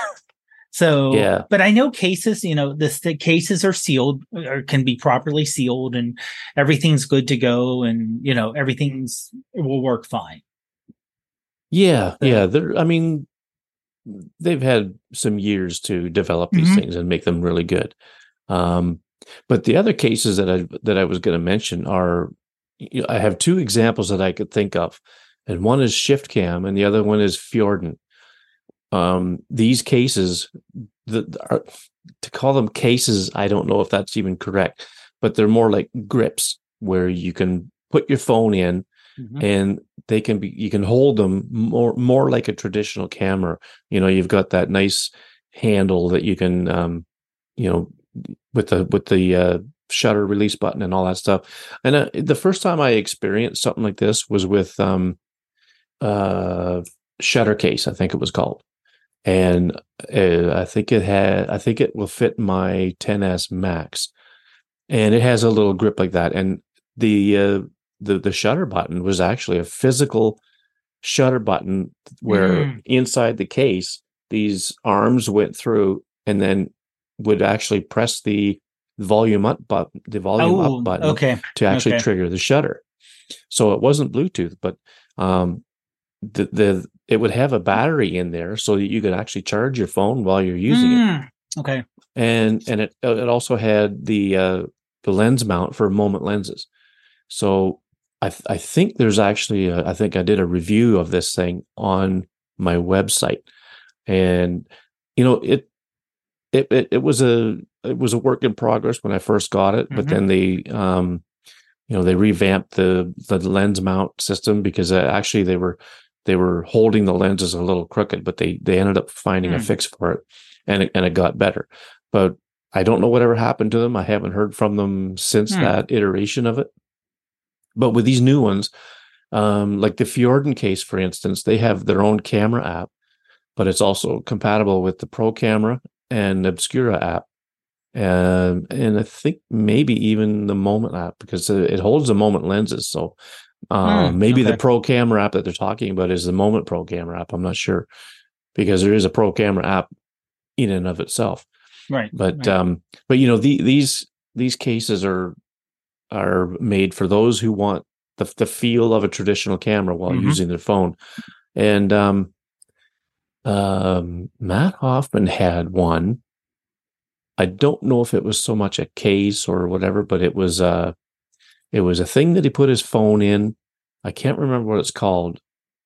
So, Yeah. but I know cases, you know, the, the cases are sealed or can be properly sealed, and everything's good to go, and you know everything's it will work fine. Yeah, So- yeah. They're, I mean, they've had some years to develop these Mhm. things and make them really good. Um, but the other cases that I that I was going to mention are, you know, I have two examples that I could think of, and one is ShiftCam, and the other one is Fjorden. Um, these cases, the, are, to call them cases, I don't know if that's even correct, but they're more like grips where you can put your phone in. Mhm. And they can be, you can hold them more, more like a traditional camera. You know, you've got that nice handle that you can, um, you know, with the, with the, uh, shutter release button and all that stuff. And uh, the first time I experienced something like this was with, um, uh, Shutter Case, I think it was called. And uh, I think it had, I think it will fit my ten S Max, and it has a little grip like that. And the, uh, the the shutter button was actually a physical shutter button where Mm. inside the case, these arms went through and then would actually press the volume up button, the volume Oh, up button okay. to actually Okay. trigger the shutter. So it wasn't Bluetooth, but um, the the it would have a battery in there so that you could actually charge your phone while you're using it. Mm. Okay. And and it it also had the uh, the lens mount for moment lenses. So I th- I think there's actually a, I think I did a review of this thing on my website, and you know it it it, it was a it was a work in progress when I first got it, but Mhm. then they um you know they revamped the the lens mount system because uh, actually they were they were holding the lenses a little crooked, but they they ended up finding a Hmm. fix for it, and it, and it got better. But I don't know whatever happened to them. I haven't heard from them since Hmm. that iteration of it. But with these new ones, um, like the Fjorden case, for instance, they have their own camera app, but it's also compatible with the Pro Camera and Obscura app. Um, and I think maybe even the Moment app because it holds the Moment lenses. So uh, Hmm, maybe the okay. Pro Camera app that they're talking about is the Moment Pro Camera app. I'm not sure because there is a Pro Camera app in and of itself. Right. But right. um, but you know the, these these cases are are made for those who want the the feel of a traditional camera while Mhm. using their phone. And um, um, Matt Hoffman had one. I don't know if it was so much a case or whatever, but it was uh it was a thing that he put his phone in. I can't remember what it's called,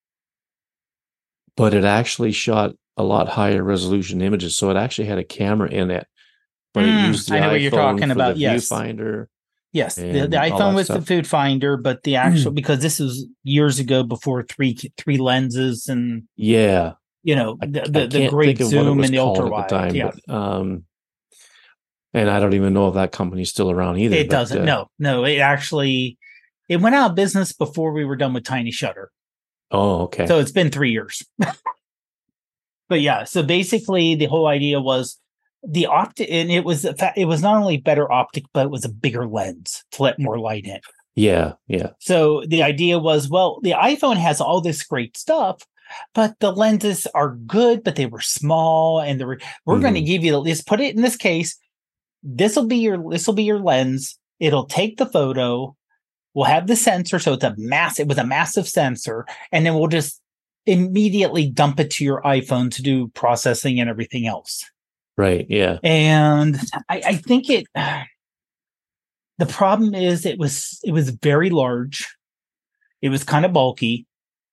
but it actually shot a lot higher resolution images. So it actually had a camera in it, but it Mm, used the I know what you're iPhone talking for about. the Yes. viewfinder. Yes, the, the and all iPhone that was the stuff. food finder, but the actual because this was years ago before three three lenses and Yeah. you know I, the I the, the can't think great of what it zoom was and the ultra called at the wide. time, Yeah, but um, and I don't even know if that company's still around either. it But doesn't. uh, No, no, it actually it went out of business before we were done with Tiny Shutter. oh, okay. So it's been three years. But yeah, so basically the whole idea was the optic, and it was it was not only better optic, but it was a bigger lens to let more light in. Yeah, yeah. So the idea was, well, the iPhone has all this great stuff, but the lenses are good, but they were small, and they were, we're Mm-hmm. going to give you this. Put it in this case. This will be your this will be your lens. It'll take the photo. We'll have the sensor, so it's a massive with a massive sensor, and then we'll just immediately dump it to your iPhone to do processing and everything else. Right. Yeah. And I, I think it. The problem is it was it was very large. It was kind of bulky,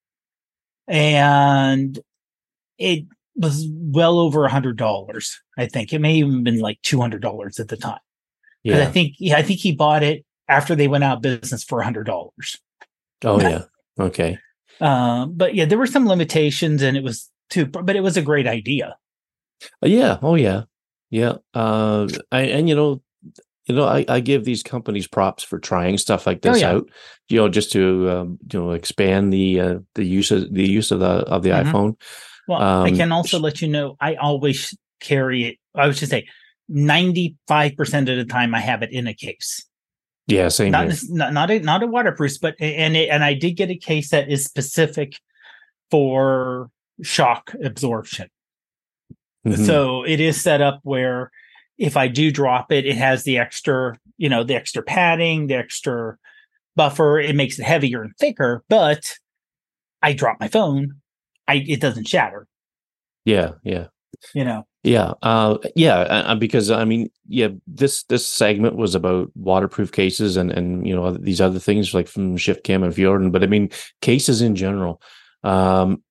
and it was well over a hundred dollars. I think it may even been like two hundred dollars at the time. Because Yeah. I think yeah, I think he bought it after they went out of business for a hundred dollars. Oh yeah. Okay. Um, but yeah, there were some limitations, and it was too. But it was a great idea. Uh, yeah. Oh yeah. Yeah. Uh, I, and you know, you know, I, I give these companies props for trying stuff like this Oh, yeah. out. You know, just to um, you know expand the uh, the use of the use of the of the Mhm. iPhone. Well, I Um, can also let you know I always carry it. I would just say ninety-five percent of the time I have it in a case. Yeah. Same Not here. this- not not a, not a waterproof, but and it, and I did get a case that is specific for shock absorption. Mhm. So it is set up where if I do drop it, it has the extra, you know, the extra padding, the extra buffer. It makes it heavier and thicker, but I drop my phone, I it doesn't shatter, Yeah. Yeah. you know. Yeah, uh, yeah, uh, because I mean, yeah, this this segment was about waterproof cases and and you know these other things like from ShiftCam and Fjorden, but I mean cases in general. Um,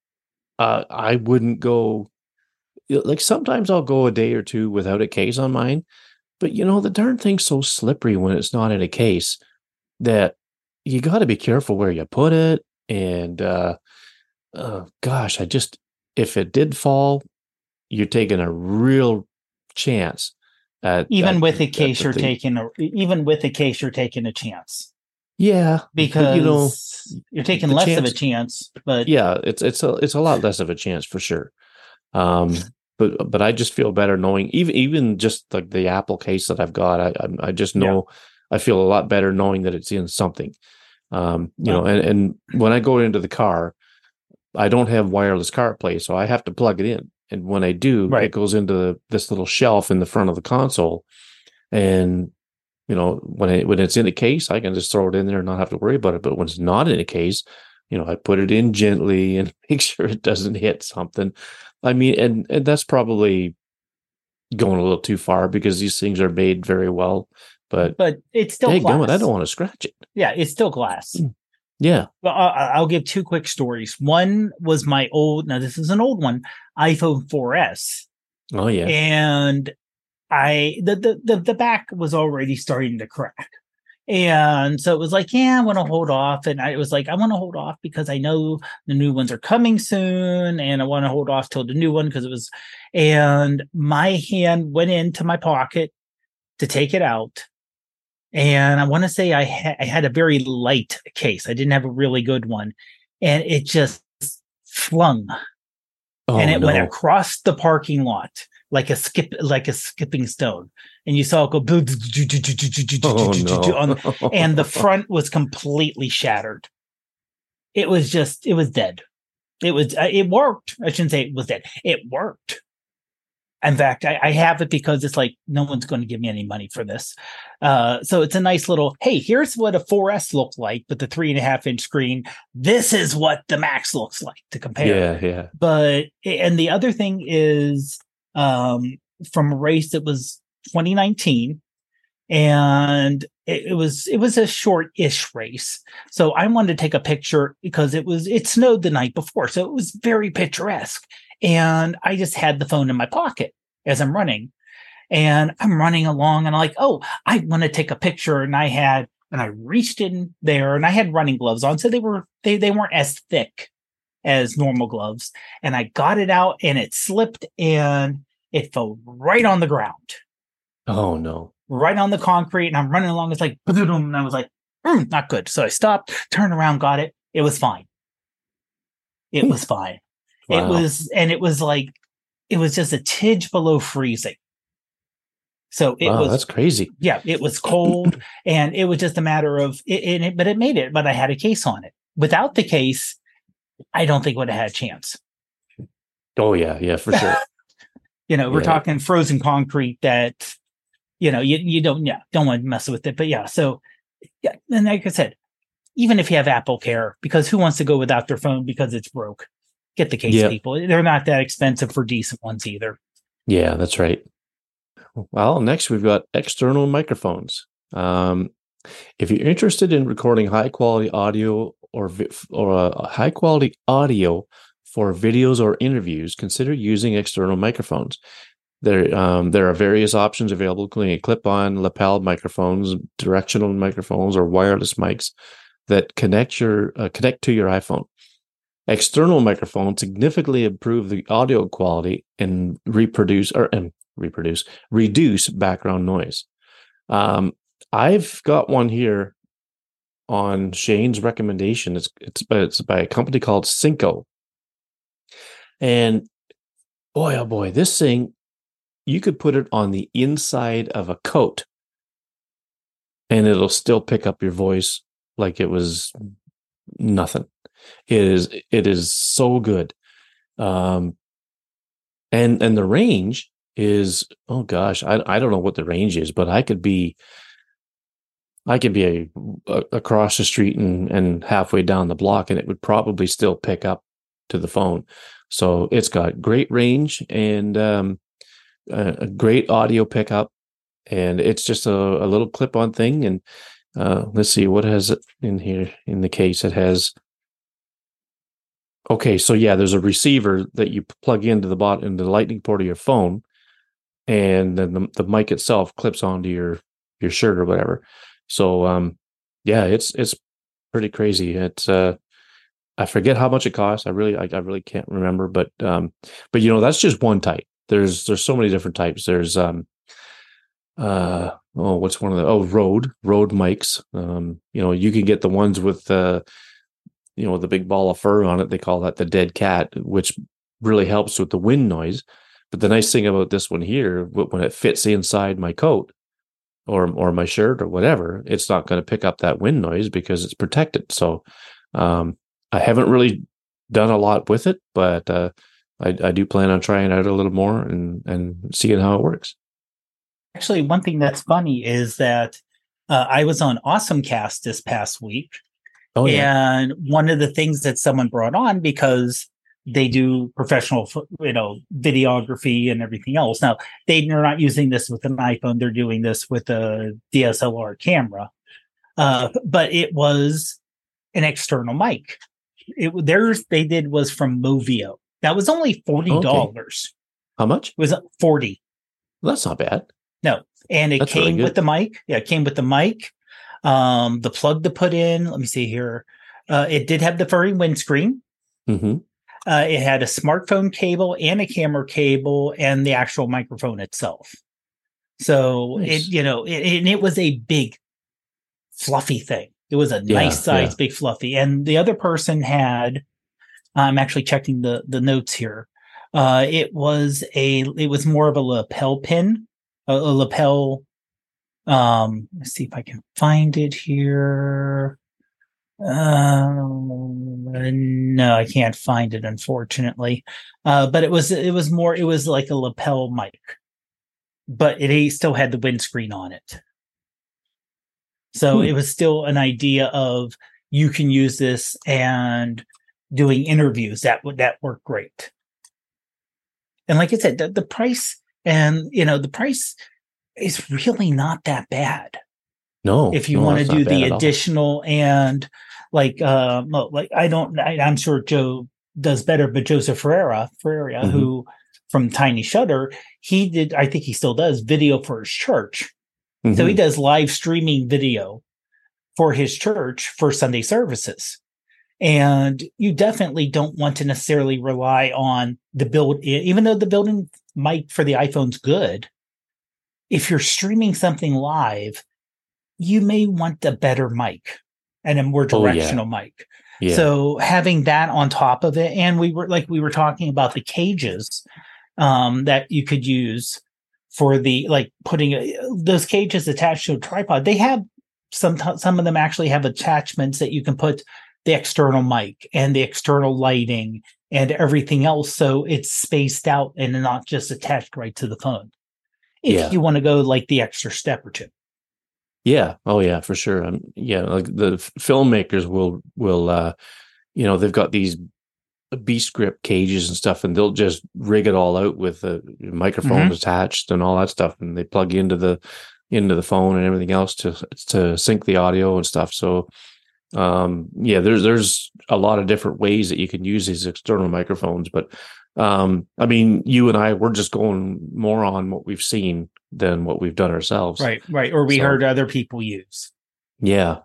uh, I wouldn't go like sometimes I'll go a day or two without a case on mine, but you know the darn thing's so slippery when it's not in a case that you got to be careful where you put it. And uh, uh, gosh, I just if it did fall, you're taking a real chance at Even at, with a at case, the you're thing. taking a even with a case, you're taking a chance Yeah, because but, you know, you're taking the less of a chance- chance. But yeah, it's it's a it's a lot less of a chance for sure. Um, but but I just feel better knowing even even just like the Apple case that I've got. I I, I just know I feel a lot better knowing that it's in something. Um, you Well- know, and and when I go into the car, I don't have wireless CarPlay, so I have to plug it in. And when I do, Right. it goes into the, this little shelf in the front of the console. And you know, when it when it's in a case, I can just throw it in there and not have to worry about it. But when it's not in a case, you know, I put it in gently and make sure it doesn't hit something. I mean, and and that's probably going a little too far because these things are made very well. But but it's still hey, glass. I don't want to scratch it. Yeah, it's still glass. Yeah. Well, I- I'll give two quick stories. One was my old. Now this is an old one, iPhone four S, Oh yeah. and I the, the the the back was already starting to crack. And so it was like, yeah, I want to hold off. And I was like, I want to hold off because I know the new ones are coming soon. And I want to hold off till the new one because it was, and my hand went into my pocket to take it out. And I want to say I, ha- I had a very light case. I didn't have a really good one. And it just flung Oh, and it no. went across the parking lot like a skip, like a skipping stone. And you saw it go boom, Oh, no. on, and the front was completely shattered. It was just, it was dead. It was, uh, it worked. I shouldn't say it was dead. It worked. In fact, I, I have it because it's like, no one's going to give me any money for this. Uh, so it's a nice little, hey, here's what a four S looked like with the three and a half inch screen. This is what the Max looks like to compare. Yeah, yeah. But, and the other thing is, um, from a race that was twenty nineteen, and it, it was it was a short-ish race. So I wanted to take a picture because it was it snowed the night before, so it was very picturesque. And I just had the phone in my pocket as I'm running, And I'm running along and I'm like, oh, I want to take a picture. And I had, and I reached in there and I had running gloves on. So they were, they, they weren't as thick as normal gloves. And I got it out and it slipped and it fell right on the ground. Oh no. Right on the concrete. And I'm running along. It's like, and I was like, mm, not good. So I stopped, turned around, got it. It was fine. It was fine. Wow. It was, and it was like, it was just a tidge below freezing. So it wow, was, that's crazy. Yeah, it was cold and it was just a matter of it, it, but it made it, but I had a case on it. Without the case, I don't think would have had a chance. Oh yeah. Yeah, for sure. you know, we're yeah. talking frozen concrete that, you know, you, you don't, yeah, don't want to mess with it, but yeah. So yeah. And like I said, even if you have Apple Care, because who wants to go without their phone because it's broke? Get the case, yep. people. They're not that expensive for decent ones either. Yeah, that's right. Well, next we've got external microphones. Um, if you're interested in recording high quality audio or vi- or uh, high quality audio for videos or interviews, consider using external microphones. There, um, there are various options available, including clip-on, lapel microphones, directional microphones, or wireless mics that connect your uh, connect to your iPhone. External microphones significantly improve the audio quality and reproduce or and reproduce reduce background noise. Um, I've got one here on Shane's recommendation. It's it's it's by a company called Synco, and boy oh boy, this thing, you could put it on the inside of a coat, and it'll still pick up your voice like it was nothing. It is it is so good, um, and and the range is, oh gosh, I I don't know what the range is, but I could be I could be a, a, across the street and and halfway down the block, and it would probably still pick up to the phone. So it's got great range and um, a, a great audio pickup, and it's just a, a little clip-on thing. And uh, let's see, what has it in here in the case? It has. Okay, so yeah, there's a receiver that you plug into the bot into the lightning port of your phone, and then the, the mic itself clips onto your your shirt or whatever. So um, yeah, it's it's pretty crazy. It's uh, I forget how much it costs. I really I, I really can't remember, but um, but you know, that's just one type. There's there's so many different types. There's um uh oh what's one of the oh Rode Rode mics. Um, you know, you can get the ones with uh you know, the big ball of fur on it. They call that the dead cat, which really helps with the wind noise. But the nice thing about this one here, when it fits inside my coat or or my shirt or whatever, it's not going to pick up that wind noise because it's protected. So um, I haven't really done a lot with it, but uh, I, I do plan on trying it out a little more and, and seeing how it works. Actually, one thing that's funny is that uh, I was on AwesomeCast this past week. Oh, yeah. And one of the things that someone brought on, because they do professional, you know, videography and everything else. Now, they're not using this with an iPhone. They're doing this with a D S L R camera. Uh, but it was an external mic. It theirs they did was from Movio. That was only forty dollars. Okay. How much? It was forty. Well, that's not bad. No. And it that's came really with the mic. Yeah, it came with the mic. Um, the plug to put in, let me see here. Uh, it did have the furry windscreen. Mm-hmm. Uh, it had a smartphone cable and a camera cable and the actual microphone itself. So nice. it, you know, it, it, it was a big fluffy thing. It was a yeah, nice size, yeah. big fluffy. And the other person had, I'm actually checking the, the notes here. Uh, it was a, it was more of a lapel pin, a, a lapel. Um, let's see if I can find it here. Um, no, I can't find it, unfortunately. Uh, but it was, it was more, it was like a lapel mic, but it still had the windscreen on it. So hmm. it was still an idea of you can use this and doing interviews that would, that worked great. And like I said, the, the price and, you know, the price is really not that bad. No, if you no, want to do the additional and like, uh, like I don't, I, I'm sure Joe does better, but Joseph Ferreira, Ferreira, mm-hmm. who from Tiny Shutter, he did, I think he still does video for his church. Mm-hmm. So he does live streaming video for his church for Sunday services. And you definitely don't want to necessarily rely on the build, even though the built-in mic for the iPhone's good. If you're streaming something live, you may want a better mic and a more directional oh, yeah. mic. Yeah. So having that on top of it, and we were like we were talking about the cages um, that you could use for the like putting a, those cages attached to a tripod. They have some some of them actually have attachments that you can put the external mic and the external lighting and everything else, so it's spaced out and not just attached right to the phone. If yeah. you want to go like the extra step or two. Yeah. Oh, yeah, for sure. Um, yeah, like the f- filmmakers will will, uh, you know, they've got these beast grip cages and stuff, and they'll just rig it all out with a microphone mm-hmm. attached and all that stuff, and they plug into the into the phone and everything else to to sync the audio and stuff. So, um, yeah, there's there's a lot of different ways that you can use these external microphones, but um, I mean, you and I, we're just going more on what we've seen than what we've done ourselves. Right, right. Or we so, heard other people use. Yeah.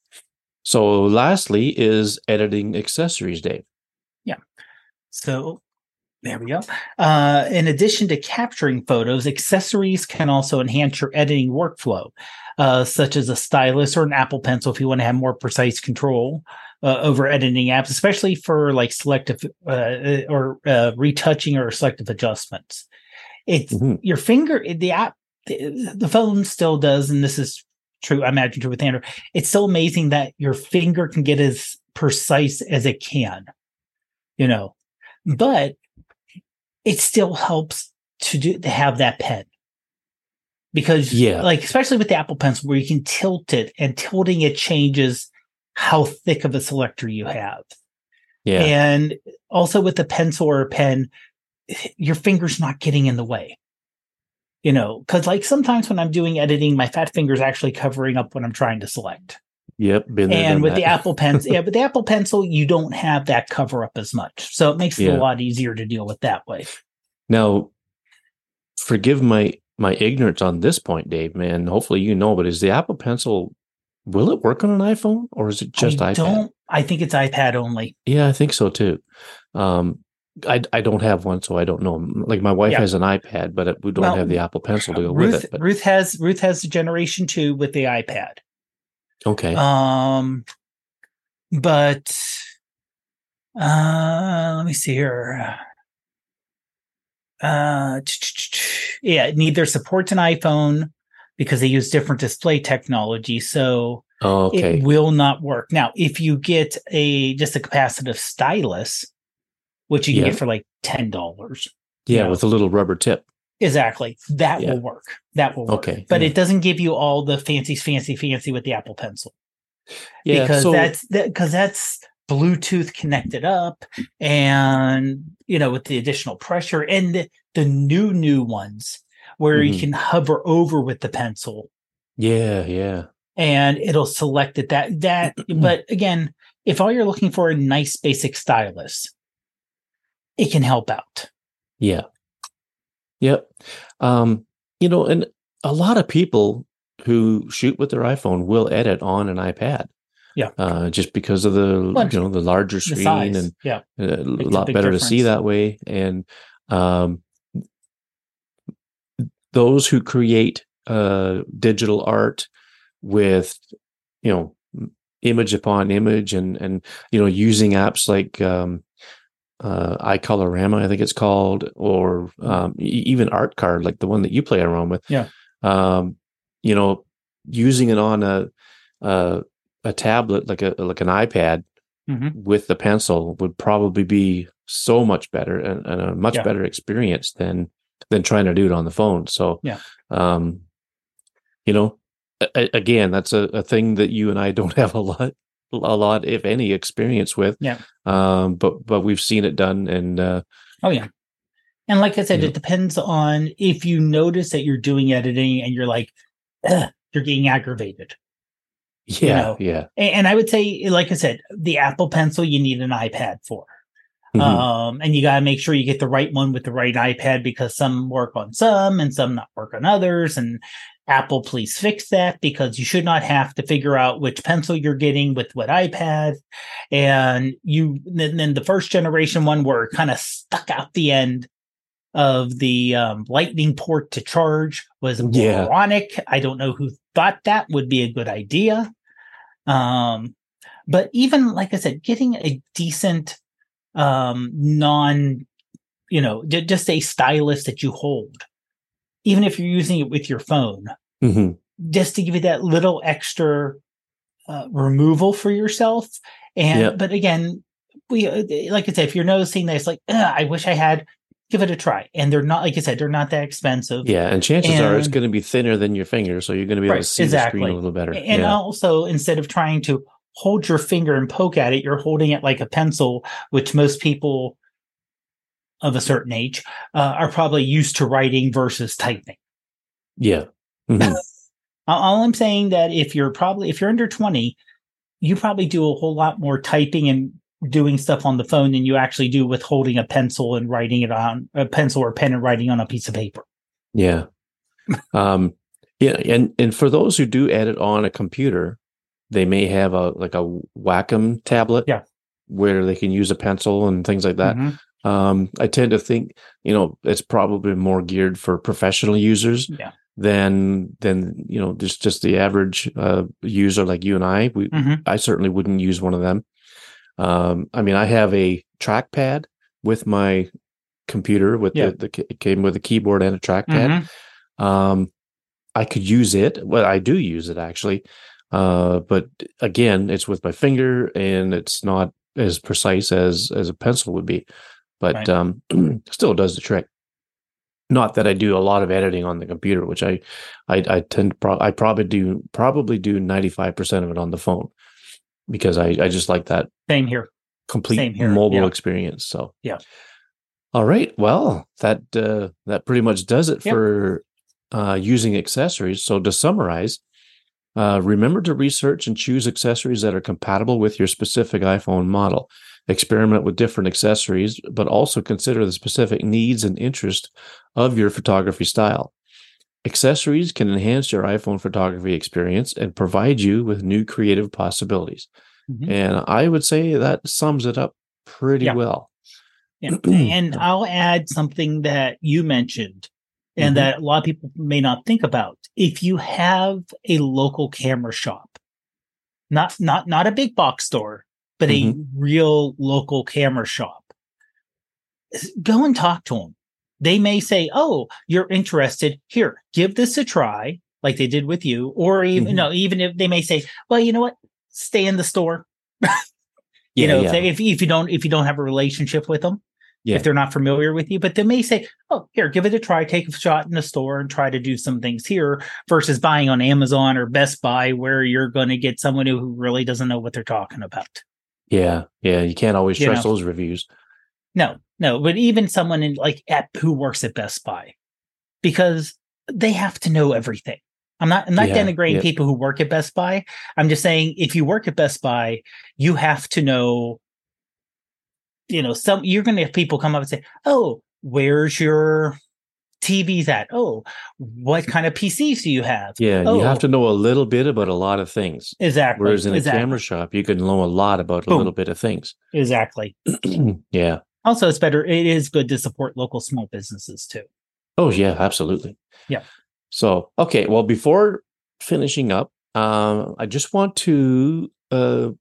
So lastly is editing accessories, Dave. Yeah. So there we go. Uh, in addition to capturing photos, accessories can also enhance your editing workflow, uh, such as a stylus or an Apple Pencil if you want to have more precise control uh, over editing apps, especially for like selective uh, or uh, retouching or selective adjustments. It's mm-hmm. your finger, the app, the, the phone still does, and this is true, I imagine true with Android. It's so amazing that your finger can get as precise as it can, you know, but it still helps to do to have that pen. Because yeah. like, especially with the Apple Pencil where you can tilt it, and tilting it changes how thick of a selector you have. Yeah. And also with the pencil or a pen, your finger's not getting in the way, you know, because like sometimes when I'm doing editing, my fat finger's actually covering up what I'm trying to select. Yep. Been there, and with that. the Apple Pencil, yeah, with the Apple Pencil, you don't have that cover up as much. So it makes it yeah. a lot easier to deal with that way. Now, forgive my my ignorance on this point, Dave, man. Hopefully you know, but is the Apple Pencil, will it work on an iPhone or is it just I iPad? Don't, I think it's iPad only. Yeah, I think so too. Um, I, I don't have one, so I don't know. Like my wife yeah. has an iPad, but we don't well, have the Apple Pencil to go Ruth, with it. But. Ruth has Ruth has the generation two with the iPad. Okay. Um, but uh, let me see here. Uh, yeah, it neither supports an iPhone because they use different display technology, so oh, okay. it will not work. Now, if you get a just a capacitive stylus, which you can yeah. get for like ten dollars. Yeah, know, with a little rubber tip. Exactly. That yeah. will work. That will work. Okay. But yeah. it doesn't give you all the fancy, fancy, fancy with the Apple Pencil. Yeah. Because so, that's that because that's Bluetooth connected up, and you know, with the additional pressure and the, the new new ones where mm-hmm. you can hover over with the pencil. Yeah, yeah. And it'll select it that that but again, if all you're looking for a nice basic stylus, it can help out. Yeah. Yep. Um, you know, and a lot of people who shoot with their iPhone will edit on an iPad. Yeah. Uh, just because of the, well, you know, the larger screen the and yeah. a lot a better difference. To see that way. And um, those who create uh, digital art with, you know, image upon image and, and, you know, using apps like, um, uh, iColorama, I think it's called, or um, even ArtCard, like the one that you play around with. Yeah. Um, you know, using it on a, a, a tablet, like a, like an iPad mm-hmm. with the pencil would probably be so much better and, and a much yeah. better experience than, than trying to do it on the phone. So, yeah. um, you know, a, again, that's a, a thing that you and I don't have a lot, a lot, if any, experience with. Yeah. Um, but, but we've seen it done. And, uh, oh yeah. And like I said, you it know. depends on if you notice that you're doing editing and you're like, you're getting aggravated. Yeah. You know? Yeah. And, and I would say, like I said, the Apple Pencil, you need an iPad for. Mhm. Um, and you got to make sure you get the right one with the right iPad, because some work on some and some not work on others. And Apple, please fix that, because you should not have to figure out which pencil you're getting with what iPad. And you then, then the first generation one were kind of stuck out the end of the um, lightning port to charge was Yeah. moronic. I don't know who thought that would be a good idea. Um, but even, like I said, getting a decent um, non, you know, j- just a stylus that you hold, even if you're using it with your phone, hmm just to give you that little extra uh, removal for yourself. And, Yep. but again, we, uh, like I said, if you're noticing this, like, "Ugh, I wish I had, give it a try." And they're not, like I said, they're not that expensive. Yeah, and chances are it's And- going to be thinner than your finger, so you're going to be able Right, to see the screen exactly. a little better. And yeah. also, instead of trying to hold your finger and poke at it, you're holding it like a pencil, which most people of a certain age uh, are probably used to writing versus typing. Yeah. Mhm. All I'm saying that if you're probably if you're under twenty, you probably do a whole lot more typing and doing stuff on the phone than you actually do with holding a pencil and writing it on a pencil or pen and writing on a piece of paper. Yeah. um, yeah, and and for those who do edit on a computer, they may have a like a Wacom tablet, Yeah. where they can use a pencil and things like that. Mhm. Um, I tend to think, you know, it's probably more geared for professional users Yeah. than than you know just just the average uh, user like you and I. We Mhm. I certainly wouldn't use one of them. Um, I mean, I have a trackpad with my computer with Yeah. the, the it came with a keyboard and a trackpad. Mhm. Um, I could use it. Well, I do use it actually. Uh, but again, it's with my finger and it's not as precise as as a pencil would be. But Right. um, still does the trick. Not that I do a lot of editing on the computer, which I I, I tend to pro- I probably do probably do ninety-five percent of it on the phone, because I, I just like that Same here. complete Same here, mobile yeah. experience. So Yeah. All right. Well, that uh, that pretty much does it Yep. for uh, using accessories. So to summarize, uh, remember to research and choose accessories that are compatible with your specific iPhone model. Experiment with different accessories, but also consider the specific needs and interest of your photography style. Accessories can enhance your iPhone photography experience and provide you with new creative possibilities. Mhm. And I would say that sums it up pretty Yeah. well. Yeah. And I'll add something that you mentioned and Mhm. that a lot of people may not think about. If you have a local camera shop, not not not a big box store, but a real local camera shop, s- go and talk to them. They may say, "Oh, you're interested. Here, give this a try," like they did with you. Or even Mhm. no, even if they may say, "Well, you know what? Stay in the store." You Yeah, know, if, yeah. they, if if you don't if you don't have a relationship with them, Yeah. if they're not familiar with you, but they may say, "Oh, here, give it a try. Take a shot in the store and try to do some things here," versus buying on Amazon or Best Buy, where you're going to get someone who really doesn't know what they're talking about. Yeah, yeah, you can't always You trust know. those reviews. No, no, but even someone in like at who works at Best Buy, because they have to know everything. I'm not I'm not Yeah, denigrating yeah. people who work at Best Buy. I'm just saying if you work at Best Buy, you have to know, you know, some you're going to have people come up and say, "Oh, where's your T Vs at? Oh, what kind of P Cs do you have?" Yeah, oh, you have to know a little bit about a lot of things. exactly. Whereas in a exactly. camera shop, you can know a lot about a Boom. little bit of things. Exactly. Yeah. Also, it's better. It is good to support local small businesses too. Oh, yeah, absolutely. Yeah. So, okay, well, before finishing up, um, I just want to, uh,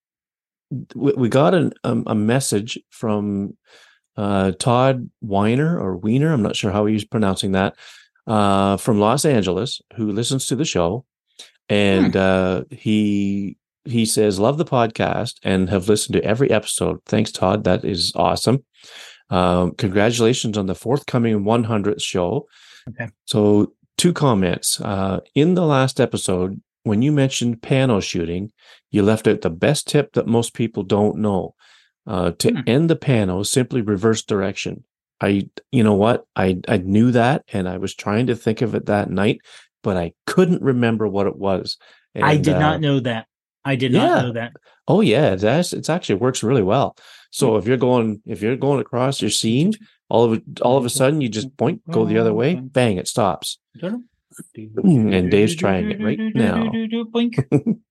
we, we got an, um, a message from uh, Todd Weiner or Weiner, I'm not sure how he's pronouncing that, uh, from Los Angeles, who listens to the show. And Hmm. uh, he he says, love the podcast and have listened to every episode. Thanks, Todd. That is awesome. Um, congratulations on the forthcoming one hundredth show. Okay. So two comments. Uh, in the last episode, when you mentioned pano shooting, you left out the best tip that most people don't know. Uh, to Hmm. end the pano, simply reverse direction. I, you know what? I, I knew that, and I was trying to think of it that night, but I couldn't remember what it was. And, I did uh, not know that. I did yeah, not know that. Oh yeah, that's it's actually works really well. So if you're going if you're going across your scene, all of it, all of a sudden you just point, go the other way, bang, it stops. And Dave's trying it right now. Blink.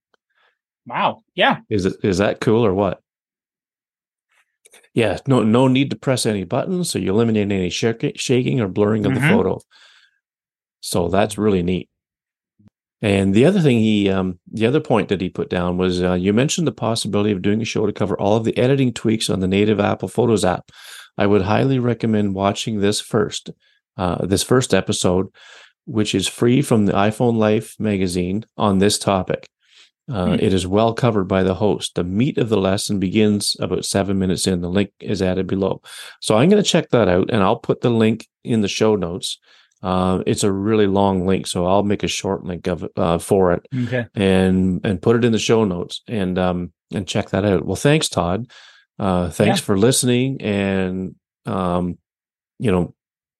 Wow. Yeah. Is it is that cool or what? Yeah, no no need to press any buttons, so you eliminate any shak- shaking or blurring of Mhm. the photo. So that's really neat. And the other thing he, um, the other point that he put down was uh, you mentioned the possibility of doing a show to cover all of the editing tweaks on the native Apple Photos app. I would highly recommend watching this first, uh, this first episode, which is free from the iPhone Life magazine on this topic. Uh, Hmm. It is well covered by the host. The meat of the lesson begins about seven minutes in. The link is added below. So I'm going to check that out, and I'll put the link in the show notes. Uh, it's a really long link, so I'll make a short link of uh, for it, Okay. and and put it in the show notes, and um and check that out. Well, thanks, Todd. Uh, thanks Yeah. for listening, and um, you know,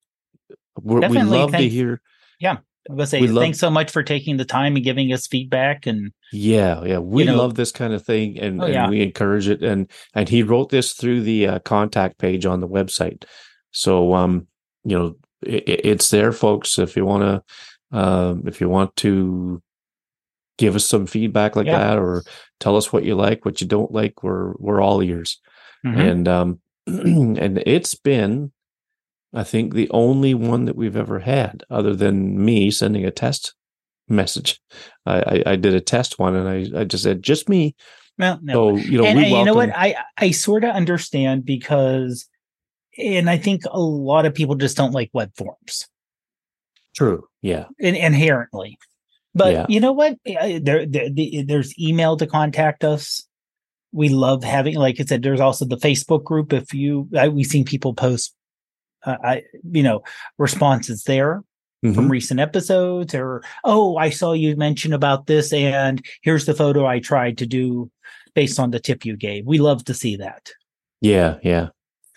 we're, we Definitely. love to Thanks. hear. Yeah. I was We gonna say love- thanks so much for taking the time and giving us feedback. And Yeah, yeah, we You know- love this kind of thing, and, Oh, and yeah. we encourage it. And and he wrote this through the uh, contact page on the website, so um, you know, it, it's there, folks. If you want to, um, if you want to give us some feedback like Yeah. that, or tell us what you like, what you don't like, we're we're all ears. Mhm. And um, and it's been, I think, the only one that we've ever had, other than me sending a test message. I, I, I did a test one, and I, I just said just me. Well, no. So you know, and, we and you welcome. know what? I I sort of understand because, and I think a lot of people just don't like web forms True. Yeah. in, inherently. But Yeah. you know what? I- There, there the, there's email to contact us. We love having, like I said, there's also the Facebook group. If you, I, we've seen people post, uh, I you know, responses there from Mhm. recent episodes, or oh, I saw you mention about this, and here's the photo I tried to do based on the tip you gave. We love to see that. Yeah. Yeah.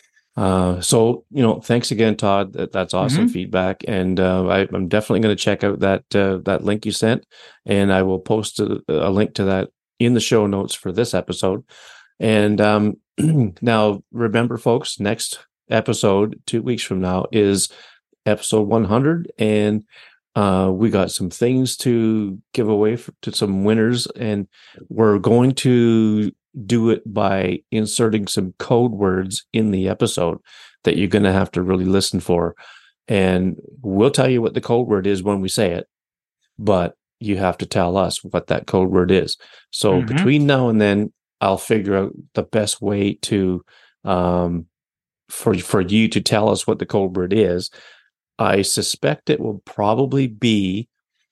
Uh, so you know, thanks again, Todd. That, that's awesome Mhm. feedback, and uh, I, I'm definitely going to check out that uh, that link you sent, and I will post a, a link to that in the show notes for this episode. And um, now, remember, folks, next episode, two weeks from now, is episode one hundred, and uh, we got some things to give away for, to some winners, and we're going to do it by inserting some code words in the episode that you're going to have to really listen for. And we'll tell you what the code word is when we say it, but you have to tell us what that code word is. So Mhm. between now and then, I'll figure out the best way to, um, for, for you to tell us what the code word is. I suspect it will probably be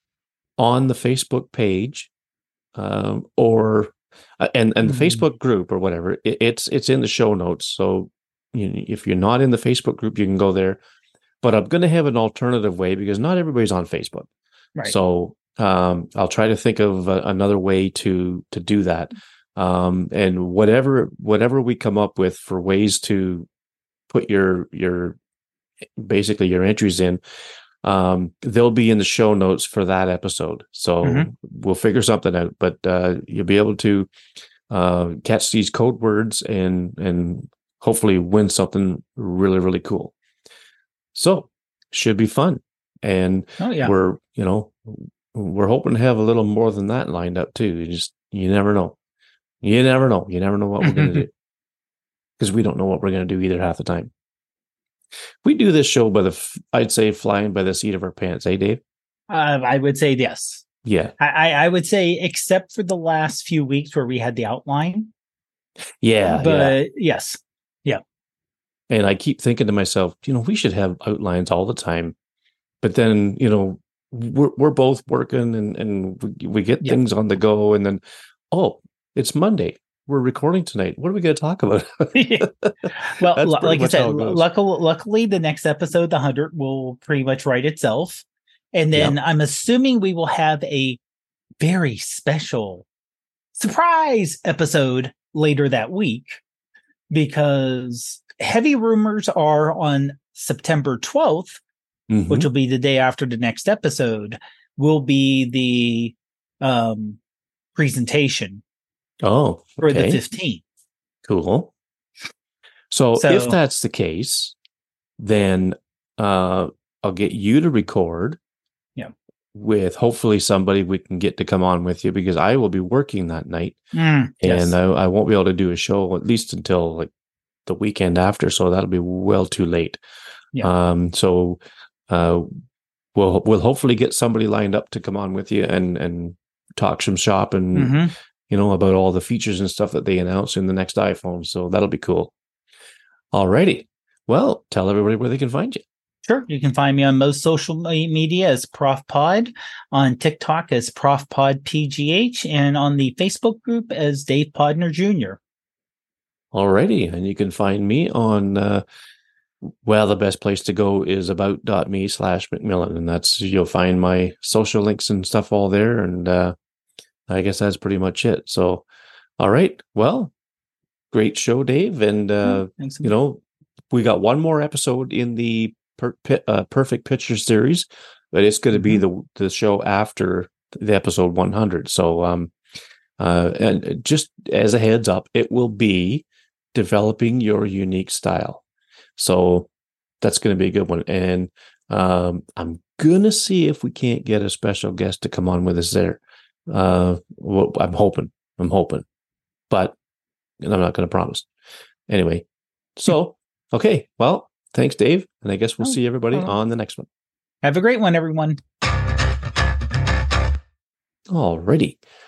on the Facebook page, um, or uh, and and the Hmm. Facebook group or whatever. It, it's it's in the show notes. So you know, if you're not in the Facebook group, you can go there. But I'm going to have an alternative way because not everybody's on Facebook. Right. So um, I'll try to think of a, another way to to do that. Um, and whatever whatever we come up with for ways to put your your basically your entries in, um, they'll be in the show notes for that episode. So Mhm. we'll figure something out, but uh, you'll be able to uh, catch these code words and and hopefully win something really, really cool. So should be fun. And Oh yeah. we're, you know, we're hoping to have a little more than that lined up too. You just, you never know. You never know. You never know what we're going to do, because we don't know what we're going to do either half the time. We do this show by the, f- I'd say, flying by the seat of our pants, eh, Dave? Uh, I would say yes. Yeah. I, I I would say, except for the last few weeks where we had the outline. Yeah. yeah. But yes. And I keep thinking to myself, you know, we should have outlines all the time. But then, you know, we're we're both working, and, and we, we get Yeah. things on the go. And then, oh, it's Monday. We're recording tonight. What are we going to talk about? Well, That's l- pretty like I much said, how it goes. luckily, luckily, the next episode, the one hundred, will pretty much write itself. And then I'm assuming we will have a very special surprise episode later that week, because heavy rumors are on September twelfth, Mhm. which will be the day after the next episode, will be the um, presentation Oh, for the okay. fifteenth. Cool. So, So- if that's the case, then uh, I'll get you to record. Yeah. With hopefully somebody we can get to come on with you, because I will be working that night, Mm, yes. and I, I won't be able to do a show at least until like the weekend after. So that'll be well too late. Yeah. Um. So, uh, we'll we'll hopefully get somebody lined up to come on with you and and talk some shop and Mhm. you know about all the features and stuff that they announce in the next iPhone. So that'll be cool. Alrighty. Well, tell everybody where they can find you. Sure. You can find me on most social me- media as Prof Pod, on TikTok as Prof Pod P G H, and on the Facebook group as Dave Podner Junior Alrighty. And you can find me on, uh, well, the best place to go is about.me slash McMillan. And that's, you'll find my social links and stuff all there. And uh, I guess that's pretty much it. So, all right. Well, great show, Dave. And, uh, Thanks. you know, we got one more episode in the per, uh, Perfect Picture series, but it's going to be the the show after the episode one hundred. So, um, uh, and just as a heads up, it will be developing your unique style. So that's going to be a good one. And um, I'm going to see if we can't get a special guest to come on with us there. Uh, well, I'm hoping, I'm hoping, but I'm not going to promise. Anyway, so, okay. Well, thanks, Dave. And I guess we'll Oh, see everybody oh. on the next one. Have a great one, everyone. Alrighty.